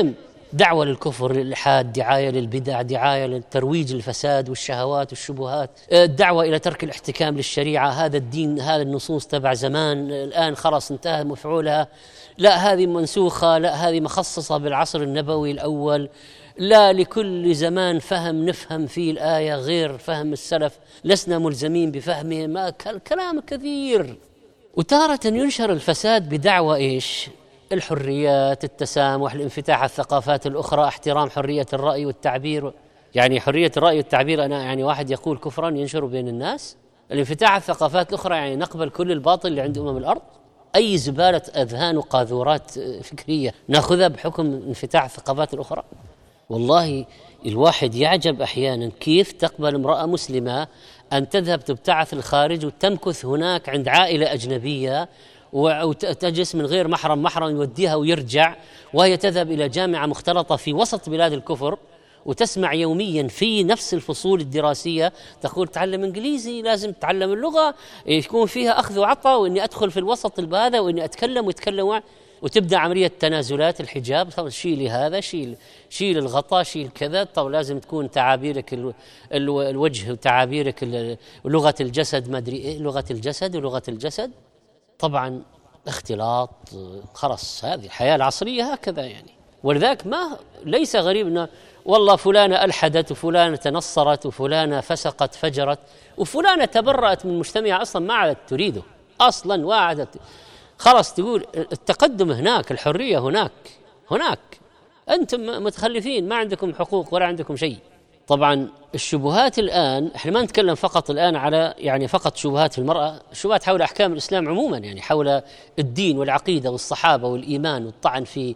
دعوة للكفر، للإلحاد، دعاية للبدع، دعاية للترويج الفساد والشهوات والشبهات، الدعوة إلى ترك الاحتكام للشريعة. هذا الدين، هذا النصوص تبع زمان، الآن خلاص انتهى مفعولها، لا هذه منسوخة، لا هذه مخصصة بالعصر النبوي الأول، لا لكل زمان فهم نفهم فيه الآية غير فهم السلف، لسنا ملزمين بفهمه، ما كلام كثير. وتارة ينشر الفساد بدعوى إيش؟ الحريات، التسامح، الانفتاح على الثقافات الأخرى، احترام حرية الرأي والتعبير. يعني حرية الرأي والتعبير أنا يعني واحد يقول كفرا ينشر بين الناس؟ الانفتاح على الثقافات الأخرى يعني نقبل كل الباطل اللي عند أمم الأرض؟ أي زبالة أذهان وقاذورات فكرية نأخذها بحكم انفتاح الثقافات الأخرى؟ والله الواحد يعجب أحيانا كيف تقبل امرأة مسلمة أن تذهب تبتعث الخارج وتمكث هناك عند عائلة أجنبية وتجلس من غير محرم، محرم يوديها ويرجع، وهي تذهب إلى جامعة مختلطة في وسط بلاد الكفر وتسمع يوميا في نفس الفصول الدراسية تقول تعلم إنجليزي، لازم تتعلم اللغة، يكون فيها أخذ وعطاء، وإني أدخل في الوسط هذا وإني أتكلم ويتكلم، وتبدأ عملية تنازلات الحجاب. طب شيلي هذا، شيل شيل الغطاء، شيل كذا، طب لازم تكون تعابيرك الوجه وتعابيرك لغة الجسد، ما أدري إيه لغة الجسد ولغة الجسد. طبعا اختلاط، خلاص هذه الحياة العصرية هكذا يعني. ولذلك ما ليس غريب أنه والله فلانة ألحدت وفلانة تنصرت وفلانة فسقت فجرت وفلانة تبرأت من مجتمعها أصلا ما عادت تريده أصلا، وعدت خلاص تقول التقدم هناك، الحرية هناك، هناك أنتم متخلفين، ما عندكم حقوق ولا عندكم شيء. طبعا الشبهات الآن احنا ما نتكلم فقط الآن على يعني فقط شبهات المرأة، شبهات حول أحكام الإسلام عموما، يعني حول الدين والعقيدة والصحابة والإيمان والطعن في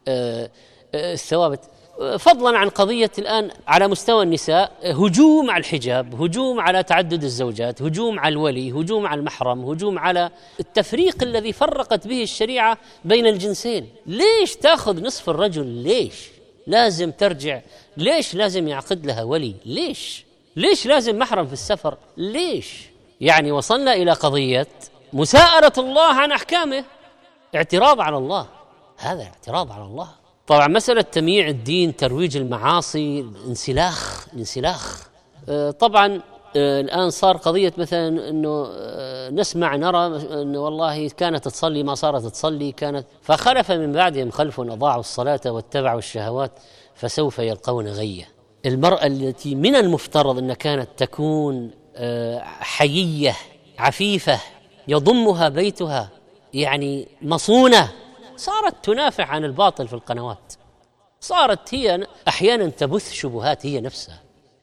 الثوابت، فضلا عن قضية الآن على مستوى النساء، هجوم على الحجاب، هجوم على تعدد الزوجات، هجوم على الولي، هجوم على المحرم، هجوم على التفريق الذي فرقت به الشريعة بين الجنسين. ليش تأخذ نصف الرجل؟ ليش لازم ترجع؟ ليش لازم يعقد لها ولي؟ ليش ليش لازم محرم في السفر؟ ليش؟ يعني وصلنا إلى قضية مساءلة الله عن أحكامه، اعتراض على الله، هذا اعتراض على الله. طبعا مسألة تمييع الدين، ترويج المعاصي، الانسلاخ الانسلاخ آه طبعا آه الآن صار قضية مثلا أنه آه نسمع نرى أنه والله كانت تصلي ما صارت تصلي، كانت فخلف من بعدهم خلف أضاعوا الصلاة واتبعوا الشهوات فسوف يلقون غية. المرأة التي من المفترض أن كانت تكون آه حيية عفيفة يضمها بيتها يعني مصونة، صارت تنافع عن الباطل في القنوات، صارت هي أحيانا تبث شبهات هي نفسها.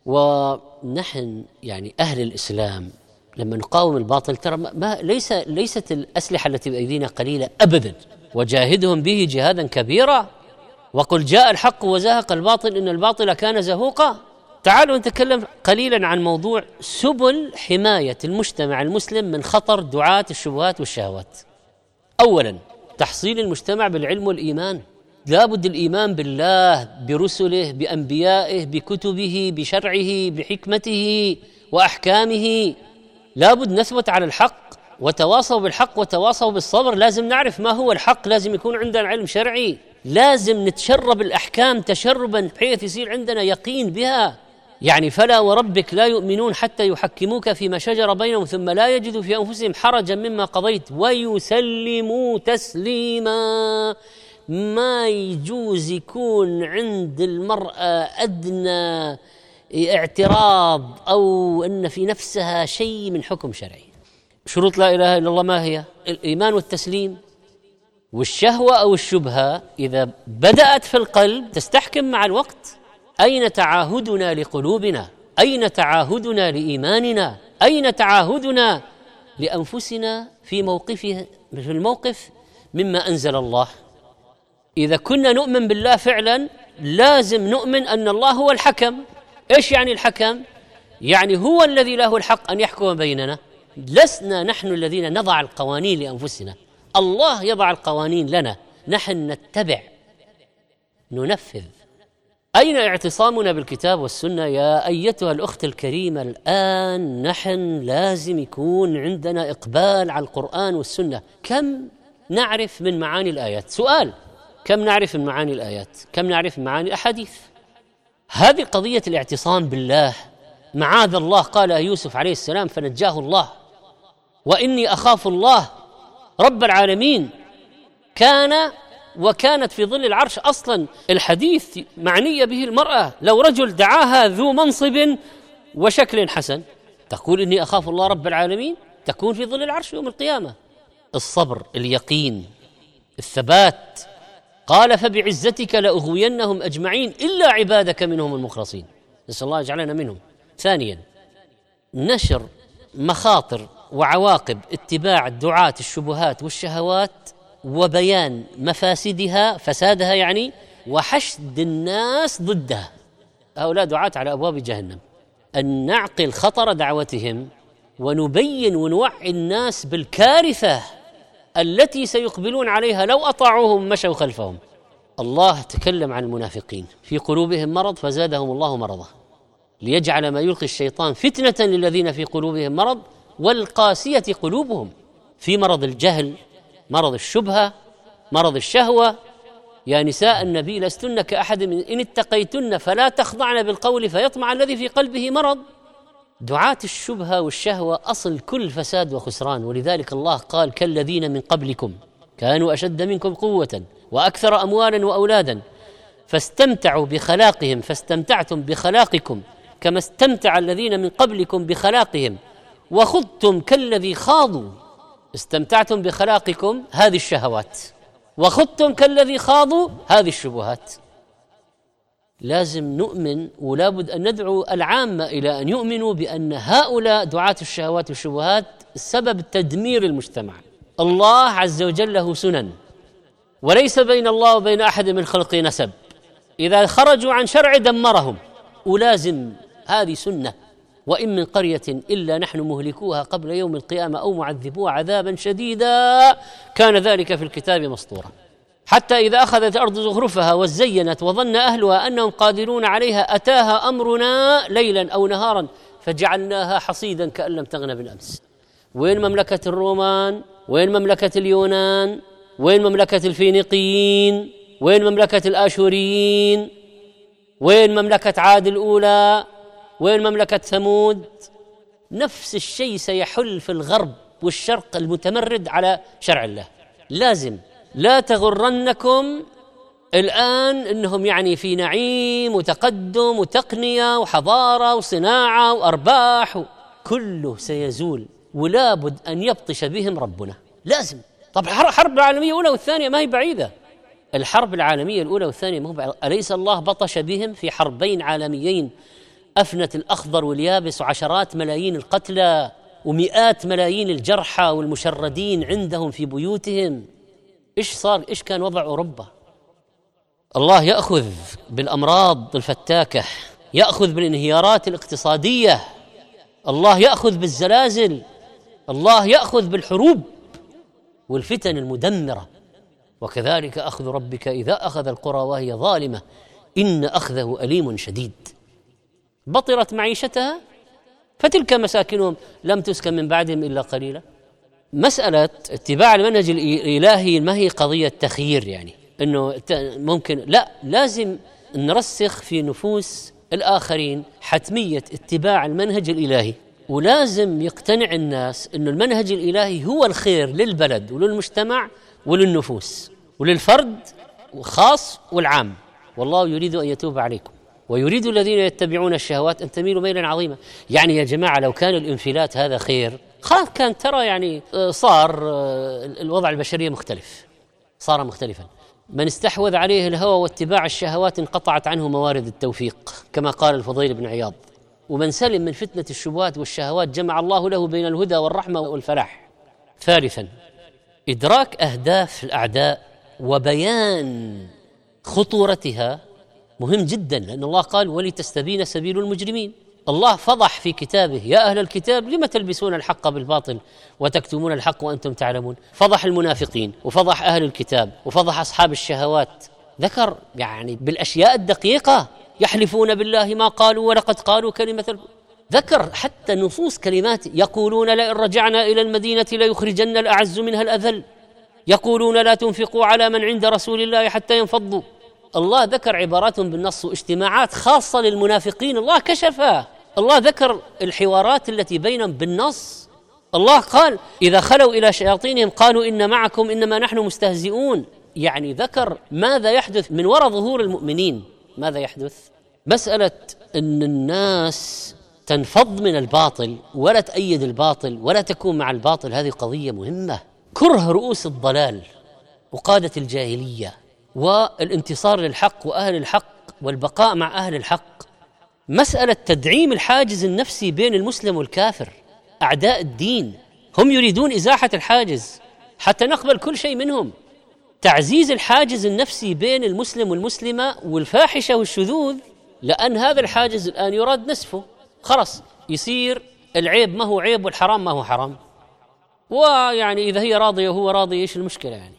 ونحن يعني أهل الإسلام لما نقاوم الباطل ترى ما ليس ليست الأسلحة التي بأيدينا قليلة أبدا، وجاهدهم به جهادا كبيرا، وقل جاء الحق وزهق الباطل إن الباطل كان زهوقا. تعالوا نتكلم قليلا عن موضوع سبل حماية المجتمع المسلم من خطر دعاة الشبهات والشهوات. أولا تحصيل المجتمع بالعلم والإيمان، لا بد الإيمان بالله، برسله، بأنبيائه، بكتبه، بشرعه، بحكمته وأحكامه. لا بد نثبت على الحق، وتواصوا بالحق وتواصوا بالصبر. لازم نعرف ما هو الحق، لازم يكون عندنا علم شرعي، لازم نتشرب الأحكام تشربا بحيث يصير عندنا يقين بها. يعني فلا وربك لا يؤمنون حتى يحكموك فيما شجر بينهم ثم لا يجدوا في أنفسهم حرجا مما قضيت ويسلموا تسليما. ما يجوز يكون عند المرأة أدنى اعتراض أو أن في نفسها شيء من حكم شرعي. شروط لا إله إلا الله ما هي؟ الإيمان والتسليم. والشهوة أو الشبهة إذا بدأت في القلب تستحكم مع الوقت. أين تعاهدنا لقلوبنا؟ أين تعاهدنا لإيماننا؟ أين تعاهدنا لأنفسنا في موقفه في الموقف مما أنزل الله؟ إذا كنا نؤمن بالله فعلا لازم نؤمن أن الله هو الحكم. إيش يعني الحكم؟ يعني هو الذي له الحق أن يحكم بيننا، لسنا نحن الذين نضع القوانين لأنفسنا، الله يضع القوانين لنا، نحن نتبع ننفذ. أين اعتصامنا بالكتاب والسنة يا أيتها الأخت الكريمة؟ الآن نحن لازم يكون عندنا إقبال على القرآن والسنة. كم نعرف من معاني الآيات؟ سؤال، كم نعرف من معاني الآيات؟ كم نعرف من معاني الأحاديث؟ هذه قضية الاعتصام بالله. معاذ الله قال يوسف عليه السلام فنجاه الله، وإني أخاف الله رب العالمين. كان وكانت في ظل العرش. أصلا الحديث معنية به المرأة، لو رجل دعاها ذو منصب وشكل حسن تقول إني أخاف الله رب العالمين، تكون في ظل العرش يوم القيامة. الصبر، اليقين، الثبات. قال فبعزتك لأغوينهم أجمعين إلا عبادك منهم المخلصين. نسأل الله يجعلنا منهم. ثانيا، نشر مخاطر وعواقب اتباع الدعاة الشبهات والشهوات وبيان مفاسدها، فسادها يعني، وحشد الناس ضدها. هؤلاء دعاة على أبواب جهنم. أن نعقل خطر دعوتهم ونبين ونوعي الناس بالكارثة التي سيقبلون عليها لو أطاعوهم مشوا خلفهم. الله تكلم عن المنافقين في قلوبهم مرض فزادهم الله مرضا ليجعل ما يلقي الشيطان فتنة للذين في قلوبهم مرض والقاسية قلوبهم. في مرض الجهل، مرض الشبهة، مرض الشهوة. يا نساء النبي لستن كأحد من إن اتقيتن فلا تخضعن بالقول فيطمع الذي في قلبه مرض. دعاة الشبهة والشهوة أصل كل فساد وخسران. ولذلك الله قال كالذين من قبلكم كانوا أشد منكم قوة وأكثر أموالا وأولادا فاستمتعوا بخلاقهم فاستمتعتم بخلاقكم كما استمتع الذين من قبلكم بخلاقهم وخضتم كالذي خاضوا. استمتعتم بخلاقكم هذه الشهوات، وخضتم كالذي خاضوا هذه الشبهات. لازم نؤمن ولا بد أن ندعو العامة إلى أن يؤمنوا بأن هؤلاء دعاة الشهوات والشبهات سبب تدمير المجتمع. الله عز وجل له سنن، وليس بين الله وبين أحد من خلقه نسب. إذا خرجوا عن شرع دمرهم، ولازم هذه سنة. وإن من قرية إلا نحن مهلكوها قبل يوم القيامة أو معذبوها عذابا شديدا كان ذلك في الكتاب مسطورا. حتى إذا أخذت الأرض زخرفها وزينت وظن أهلها أنهم قادرون عليها أتاها أمرنا ليلا أو نهارا فجعلناها حصيدا كأن لم تغن بالأمس. وين مملكة الرومان؟ وين مملكة اليونان؟ وين مملكة الفينيقيين؟ وين مملكة الآشوريين؟ وين مملكة عاد الأولى؟ وين مملكة ثمود؟ نفس الشيء سيحل في الغرب والشرق المتمرد على شرع الله. لازم لا تغرنكم الآن إنهم يعني في نعيم وتقدم وتقنية وحضارة وصناعة وأرباح، كله سيزول ولا بد أن يبطش بهم ربنا. لازم. طب الحرب العالمية الأولى والثانية ما هي بعيدة. الحرب العالمية الأولى والثانية ما هي بعيدة. أليس الله بطش بهم في حربين عالميين أفنت الأخضر واليابس وعشرات ملايين القتلى ومئات ملايين الجرحى والمشردين عندهم في بيوتهم؟ إيش صار؟ إيش كان وضع أوروبا؟ الله يأخذ بالأمراض الفتاكة، يأخذ بالانهيارات الاقتصادية، الله يأخذ بالزلازل، الله يأخذ بالحروب والفتن المدمرة. وكذلك أخذ ربك إذا أخذ القرى وهي ظالمة إن أخذه أليم شديد. بطرت معيشتها فتلك مساكنهم لم تسكن من بعدهم إلا قليلا. مسألة اتباع المنهج الإلهي ما هي قضية تخيير، يعني أنه ممكن، لا، لازم نرسخ في نفوس الآخرين حتمية اتباع المنهج الإلهي، ولازم يقتنع الناس أن المنهج الإلهي هو الخير للبلد وللمجتمع وللنفوس وللفرد الخاص والعام. والله يريد أن يتوب عليكم ويريد الذين يتبعون الشهوات أن تميلوا ميلا عظيما. يعني يا جماعة لو كان الانفلات هذا خير خلاص كان ترى يعني صار الوضع البشري مختلف، صار مختلفا. من استحوذ عليه الهوى واتباع الشهوات انقطعت عنه موارد التوفيق كما قال الفضيل بن عياض. ومن سلم من فتنة الشبهات والشهوات جمع الله له بين الهدى والرحمة والفلاح. ثالثا، إدراك أهداف الأعداء وبيان خطورتها مهم جدا، لأن الله قال ولتستبين سبيل المجرمين. الله فضح في كتابه يا أهل الكتاب لم تلبسون الحق بالباطل وتكتمون الحق وأنتم تعلمون. فضح المنافقين وفضح أهل الكتاب وفضح أصحاب الشهوات. ذكر يعني بالأشياء الدقيقة يحلفون بالله ما قالوا ولقد قالوا كلمة. ذكر حتى نصوص كلمات يقولون لئن رجعنا إلى المدينة ليخرجن الأعز منها الأذل. يقولون لا تنفقوا على من عند رسول الله حتى ينفضوا. الله ذكر عبارات بالنص واجتماعات خاصة للمنافقين الله كشفها. الله ذكر الحوارات التي بينهم بالنص. الله قال إذا خلوا إلى شياطينهم قالوا إن معكم إنما نحن مستهزئون. يعني ذكر ماذا يحدث من وراء ظهور المؤمنين. ماذا يحدث؟ مسألة أن الناس تنفض من الباطل ولا تأيد الباطل ولا تكون مع الباطل، هذه قضية مهمة. كره رؤوس الضلال وقادة الجاهلية والانتصار للحق وأهل الحق والبقاء مع أهل الحق. مسألة تدعيم الحاجز النفسي بين المسلم والكافر. أعداء الدين هم يريدون إزاحة الحاجز حتى نقبل كل شيء منهم. تعزيز الحاجز النفسي بين المسلم والمسلمة والفاحشة والشذوذ، لأن هذا الحاجز الآن يراد نسفه، خلاص يصير العيب ما هو عيب والحرام ما هو حرام، ويعني إذا هي راضية وهو راضي إيش المشكلة يعني.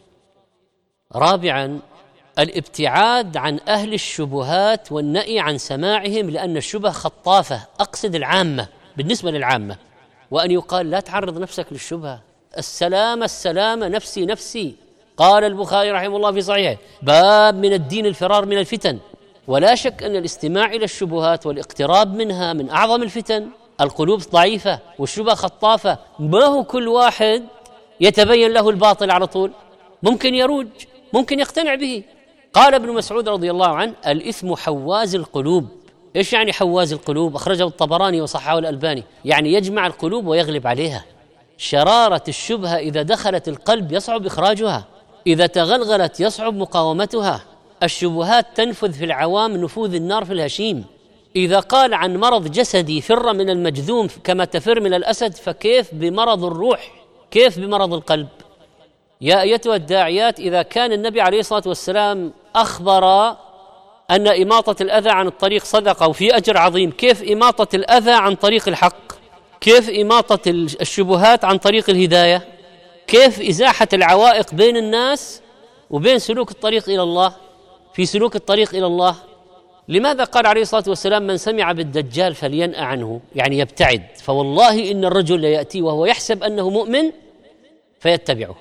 رابعاً الابتعاد عن أهل الشبهات والنأي عن سماعهم، لأن الشبه خطافة، أقصد العامة بالنسبة للعامة، وأن يقال لا تعرض نفسك للشبهة. السلامة السلامة نفسي نفسي. قال البخاري رحمه الله في صحيحه باب من الدين الفرار من الفتن. ولا شك أن الاستماع إلى الشبهات والاقتراب منها من أعظم الفتن. القلوب ضعيفة والشبهة خطافة، ما هو كل واحد يتبين له الباطل على طول، ممكن يروج ممكن يقتنع به. قال ابن مسعود رضي الله عنه الإثم حواز القلوب. إيش يعني حواز القلوب؟ أخرجه الطبراني وصححه الألباني، يعني يجمع القلوب ويغلب عليها. شرارة الشبهة إذا دخلت القلب يصعب إخراجها، إذا تغلغلت يصعب مقاومتها. الشبهات تنفذ في العوام نفوذ النار في الهشيم. إذا قال عن مرض جسدي فر من المجذوم كما تفر من الأسد، فكيف بمرض الروح؟ كيف بمرض القلب؟ يا أيتها الداعيات، إذا كان النبي عليه الصلاة والسلام أخبر أن إماطة الأذى عن الطريق صدقة وفي أجر عظيم، كيف إماطة الأذى عن طريق الحق؟ كيف إماطة الشبهات عن طريق الهداية؟ كيف إزاحة العوائق بين الناس وبين سلوك الطريق إلى الله؟ في سلوك الطريق إلى الله لماذا قال عليه الصلاة والسلام من سمع بالدجال فلينأ عنه، يعني يبتعد؟ فوالله إن الرجل ليأتي وهو يحسب أنه مؤمن فيتبعه.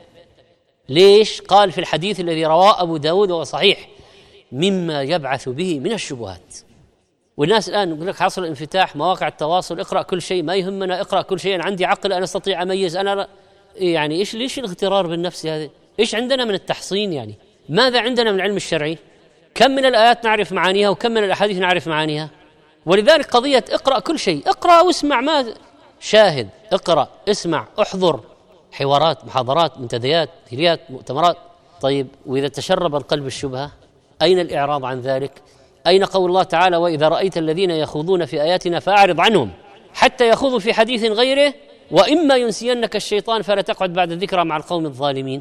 ليش؟ قال في الحديث الذي رواه أبو داود وهو صحيح مما يبعث به من الشبهات. والناس الآن يقول لك حصل انفتاح مواقع التواصل، اقرأ كل شيء، ما يهمنا اقرأ كل شيء، أنا عندي عقل أنا أستطيع أميز. أنا يعني إيش ليش الاغترار بالنفس هذا؟ إيش عندنا من التحصين يعني؟ ماذا عندنا من العلم الشرعي؟ كم من الآيات نعرف معانيها وكم من الأحاديث نعرف معانيها؟ ولذلك قضية اقرأ كل شيء، اقرأ واسمع، ما شاهد، اقرأ اسمع احضر حوارات محاضرات منتديات هليات مؤتمرات. طيب وإذا تشرب القلب الشبهة أين الإعراض عن ذلك؟ أين قول الله تعالى وإذا رأيت الذين يخوضون في آياتنا فأعرض عنهم حتى يخوضوا في حديث غيره وإما ينسينك الشيطان فلا تقعد بعد الذكرى مع القوم الظالمين.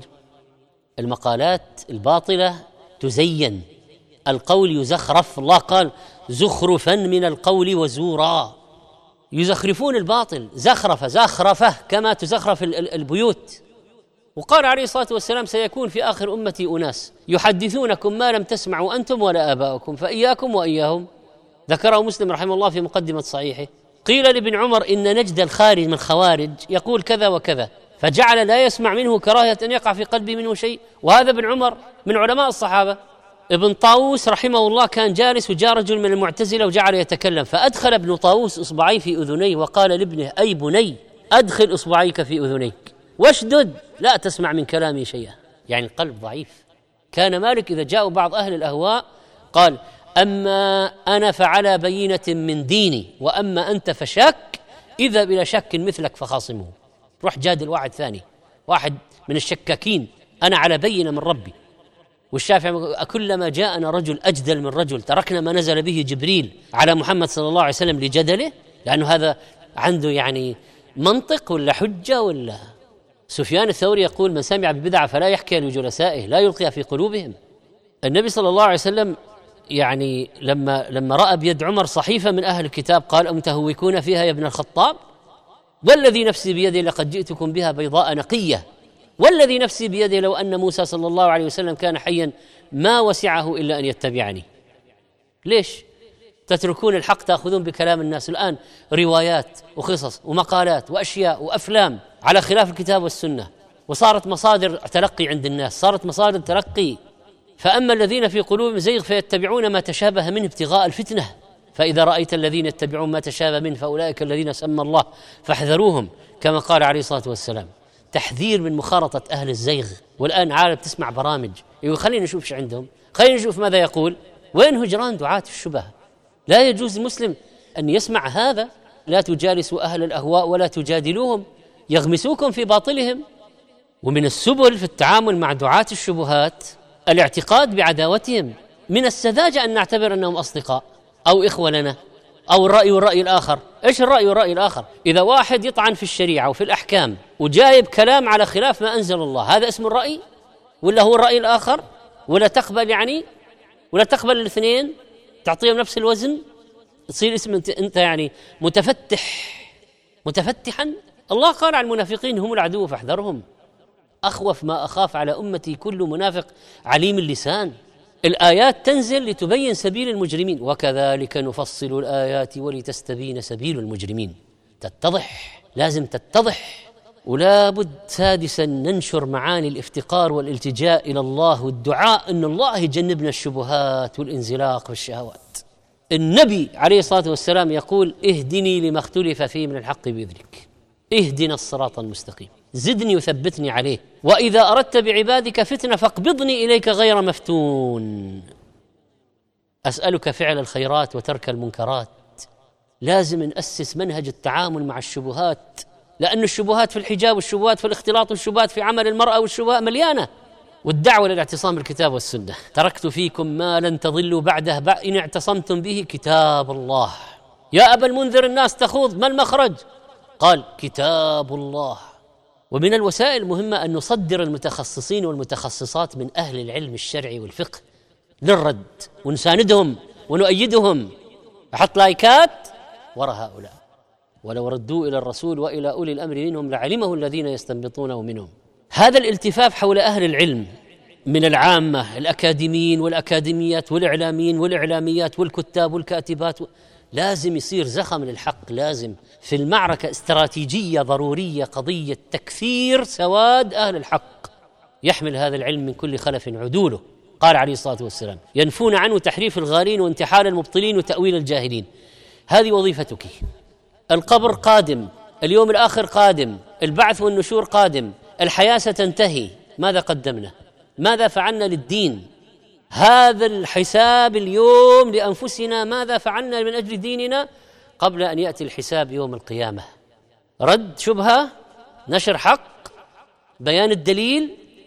المقالات الباطلة تزين، القول يزخرف. الله قال زخرفا من القول وزورا، يزخرفون الباطل زخرفة زخرفة كما تزخرف البيوت. وقال عليه الصلاة والسلام سيكون في آخر أمتي أناس يحدثونكم ما لم تسمعوا أنتم ولا آباؤكم فإياكم وإياهم. ذكره مسلم رحمه الله في مقدمة صحيحه. قيل لابن عمر إن نجد الخارج من الخوارج يقول كذا وكذا، فجعل لا يسمع منه كراهية أن يقع في قلبه منه شيء. وهذا ابن عمر من علماء الصحابة. ابن طاووس رحمه الله كان جالس وجاء رجل من المعتزلة وجعل يتكلم، فأدخل ابن طاووس إصبعيه في أذنيه وقال لابنه أي بني أدخل إصبعيك في أذنيك واشدد لا تسمع من كلامي شيئا. يعني القلب ضعيف. كان مالك إذا جاءوا بعض أهل الأهواء قال أما أنا فعلى بينة من ديني وأما أنت فشك، إذا بلا شك مثلك فخاصمه. روح جادل واحد ثاني، واحد من الشكاكين، أنا على بينة من ربي. والشافعي كلما جاءنا رجل أجدل من رجل تركنا ما نزل به جبريل على محمد صلى الله عليه وسلم لجدله، لأنه هذا عنده يعني منطق ولا حجة ولا. سفيان الثوري يقول من سمع ببدعة فلا يحكي لجلسائه لا يلقيها في قلوبهم. النبي صلى الله عليه وسلم يعني لما لما رأى بيد عمر صحيفة من أهل الكتاب قال أم تهوكون فيها يا ابن الخطاب؟ والذي نفسي بيده لقد جئتكم بها بيضاء نقية، والذي نفسي بيده لو أن موسى صلى الله عليه وسلم كان حيا ما وسعه إلا أن يتبعني. ليش تتركون الحق تأخذون بكلام الناس؟ الآن روايات وقصص ومقالات وأشياء وأفلام على خلاف الكتاب والسنة، وصارت مصادر تلقي عند الناس، صارت مصادر تلقي. فأما الذين في قلوبهم زيغ فيتبعون ما تشابه منه ابتغاء الفتنة، فإذا رأيت الذين يتبعون ما تشابه منه فأولئك الذين سمى الله فاحذروهم، كما قال عليه الصلاة والسلام. تحذير من مخالطة أهل الزيغ. والآن عالم تسمع برامج يقول خلينا نشوف شو عندهم، خلينا نشوف ماذا يقول. وين هجران دعاة الشبه؟ لا يجوز المسلم أن يسمع هذا. لا تجالسوا أهل الأهواء ولا تجادلوهم يغمسوكم في باطلهم. ومن السبل في التعامل مع دعاة الشبهات الاعتقاد بعداوتهم. من السذاجة أن نعتبر أنهم أصدقاء أو إخوة لنا، أو الرأي والرأي الآخر. إيش الرأي والرأي الآخر؟ إذا واحد يطعن في الشريعة وفي الأحكام وجايب كلام على خلاف ما أنزل الله، هذا اسمه الرأي ولا هو الرأي الآخر؟ ولا تقبل يعني ولا تقبل الاثنين تعطيهم نفس الوزن؟ تصير اسم انت, انت يعني متفتح متفتحا. الله قال عن المنافقين هم العدو فاحذرهم. أخوف ما أخاف على أمتي كل منافق عليم اللسان. الآيات تنزل لتبين سبيل المجرمين، وكذلك نفصل الآيات ولتستبين سبيل المجرمين. تتضح، لازم تتضح. ولا بد سادسا ننشر معاني الافتقار والالتجاء إلى الله والدعاء أن الله يجنبنا الشبهات والانزلاق بالشهوات. النبي عليه الصلاة والسلام يقول اهدني لما اختلف فيه من الحق بإذنك، اهدنا الصراط المستقيم، زدني وثبتني عليه، وإذا أردت بعبادك فتنة فاقبضني إليك غير مفتون. أسألك فعل الخيرات وترك المنكرات. لازم نأسس منهج التعامل مع الشبهات، لأن الشبهات في الحجاب والشبهات في الاختلاط والشبهات في عمل المرأة والشبهات مليانة. والدعوة للاعتصام بالكتاب والسنة. تركت فيكم ما لن تضلوا بعده إن اعتصمتم به كتاب الله. يا أبا المنذر الناس تخوض، ما المخرج؟ قال كتاب الله. ومن الوسائل المهمة أن نصدر المتخصصين والمتخصصات من أهل العلم الشرعي والفقه للرد، ونساندهم ونؤيدهم. أحط لايكات وراء هؤلاء. ولو ردوا إلى الرسول وإلى أولي الأمر منهم لعلمه الذين يستنبطونه منهم. هذا الالتفاف حول أهل العلم من العامة، الأكاديميين والأكاديميات والإعلاميين والإعلاميات والكتاب والكاتبات، لازم يصير زخم للحق. لازم في المعركة استراتيجية ضرورية قضية تكثير سواد أهل الحق، يحمل هذا العلم من كل خلف عدوله. قال عليه الصلاة والسلام ينفون عنه تحريف الغالين وانتحال المبطلين وتأويل الجاهلين. هذه وظيفتك. القبر قادم، اليوم الآخر قادم، البعث والنشور قادم، الحياة ستنتهي. ماذا قدمنا؟ ماذا فعلنا للدين؟ هذا الحساب اليوم لأنفسنا، ماذا فعلنا من أجل ديننا قبل أن يأتي الحساب يوم القيامة؟ رد شبهة، نشر حق، بيان الدليل،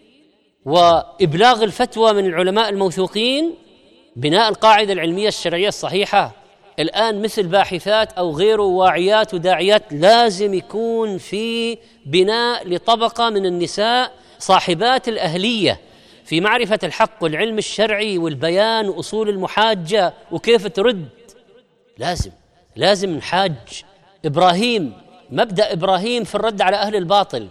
وإبلاغ الفتوى من العلماء الموثوقين، بناء القاعدة العلمية الشرعية الصحيحة. الآن مثل باحثات أو غيره واعيات وداعيات، لازم يكون في بناء لطبقة من النساء صاحبات الأهلية في معرفة الحق والعلم الشرعي والبيان وأصول المحاجة وكيف ترد. لازم لازم نحاج. إبراهيم، مبدأ إبراهيم في الرد على أهل الباطل.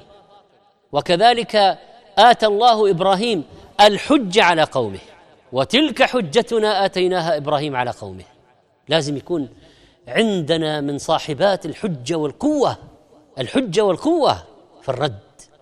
وكذلك آتى الله إبراهيم الحجة على قومه، وتلك حجتنا آتيناها إبراهيم على قومه. لازم يكون عندنا من صاحبات الحجة والقوة، الحجة والقوة في الرد.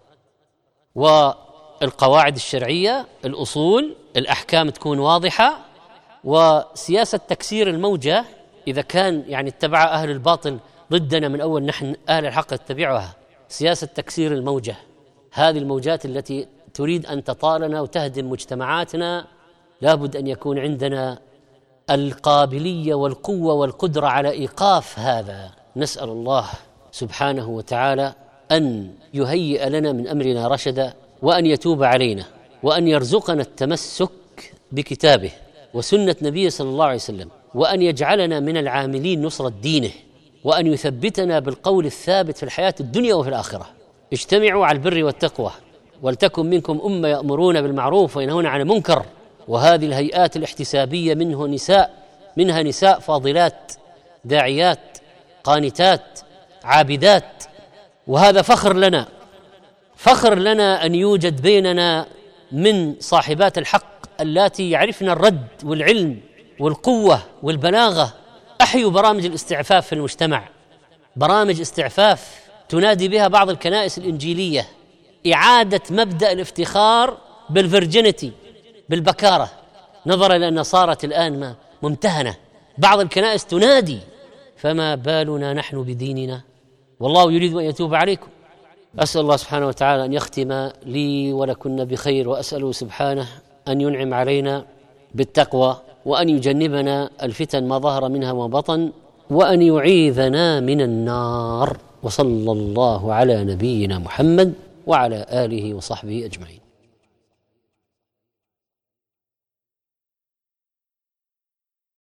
والقواعد الشرعية، الأصول، الأحكام تكون واضحة. وسياسة تكسير الموجة، إذا كان يعني اتبع أهل الباطل ضدنا من أول، نحن أهل الحق اتبعها. سياسة تكسير الموجة، هذه الموجات التي تريد أن تطالنا وتهدم مجتمعاتنا، لابد أن يكون عندنا القابلية والقوة والقدرة على إيقاف هذا. نسأل الله سبحانه وتعالى أن يهيئ لنا من أمرنا رشدا، وأن يتوب علينا، وأن يرزقنا التمسك بكتابه وسنة نبيه صلى الله عليه وسلم، وأن يجعلنا من العاملين نصرة دينه، وأن يثبتنا بالقول الثابت في الحياة الدنيا وفي الآخرة. اجتمعوا على البر والتقوى، ولتكن منكم أمة يأمرون بالمعروف وينهون عن المنكر. وهذه الهيئات الاحتسابية منه نساء منها نساء فاضلات داعيات قانتات عابدات، وهذا فخر لنا، فخر لنا أن يوجد بيننا من صاحبات الحق اللاتي يعرفن الرد والعلم والقوة والبلاغة. أحيوا برامج الاستعفاف في المجتمع، برامج استعفاف تنادي بها بعض الكنائس الإنجيلية، إعادة مبدأ الافتخار بالفرجينيتي، بالبكارة، نظرا إلى أن صارت الآن ممتهنة. بعض الكنائس تنادي، فما بالنا نحن بديننا؟ والله يريد أن يتوب عليكم. أسأل الله سبحانه وتعالى أن يختم لي ولكن بخير، وأسأله سبحانه أن ينعم علينا بالتقوى، وأن يجنبنا الفتن ما ظهر منها وما بطن، وأن يعيذنا من النار. وصلى الله على نبينا محمد وعلى آله وصحبه أجمعين.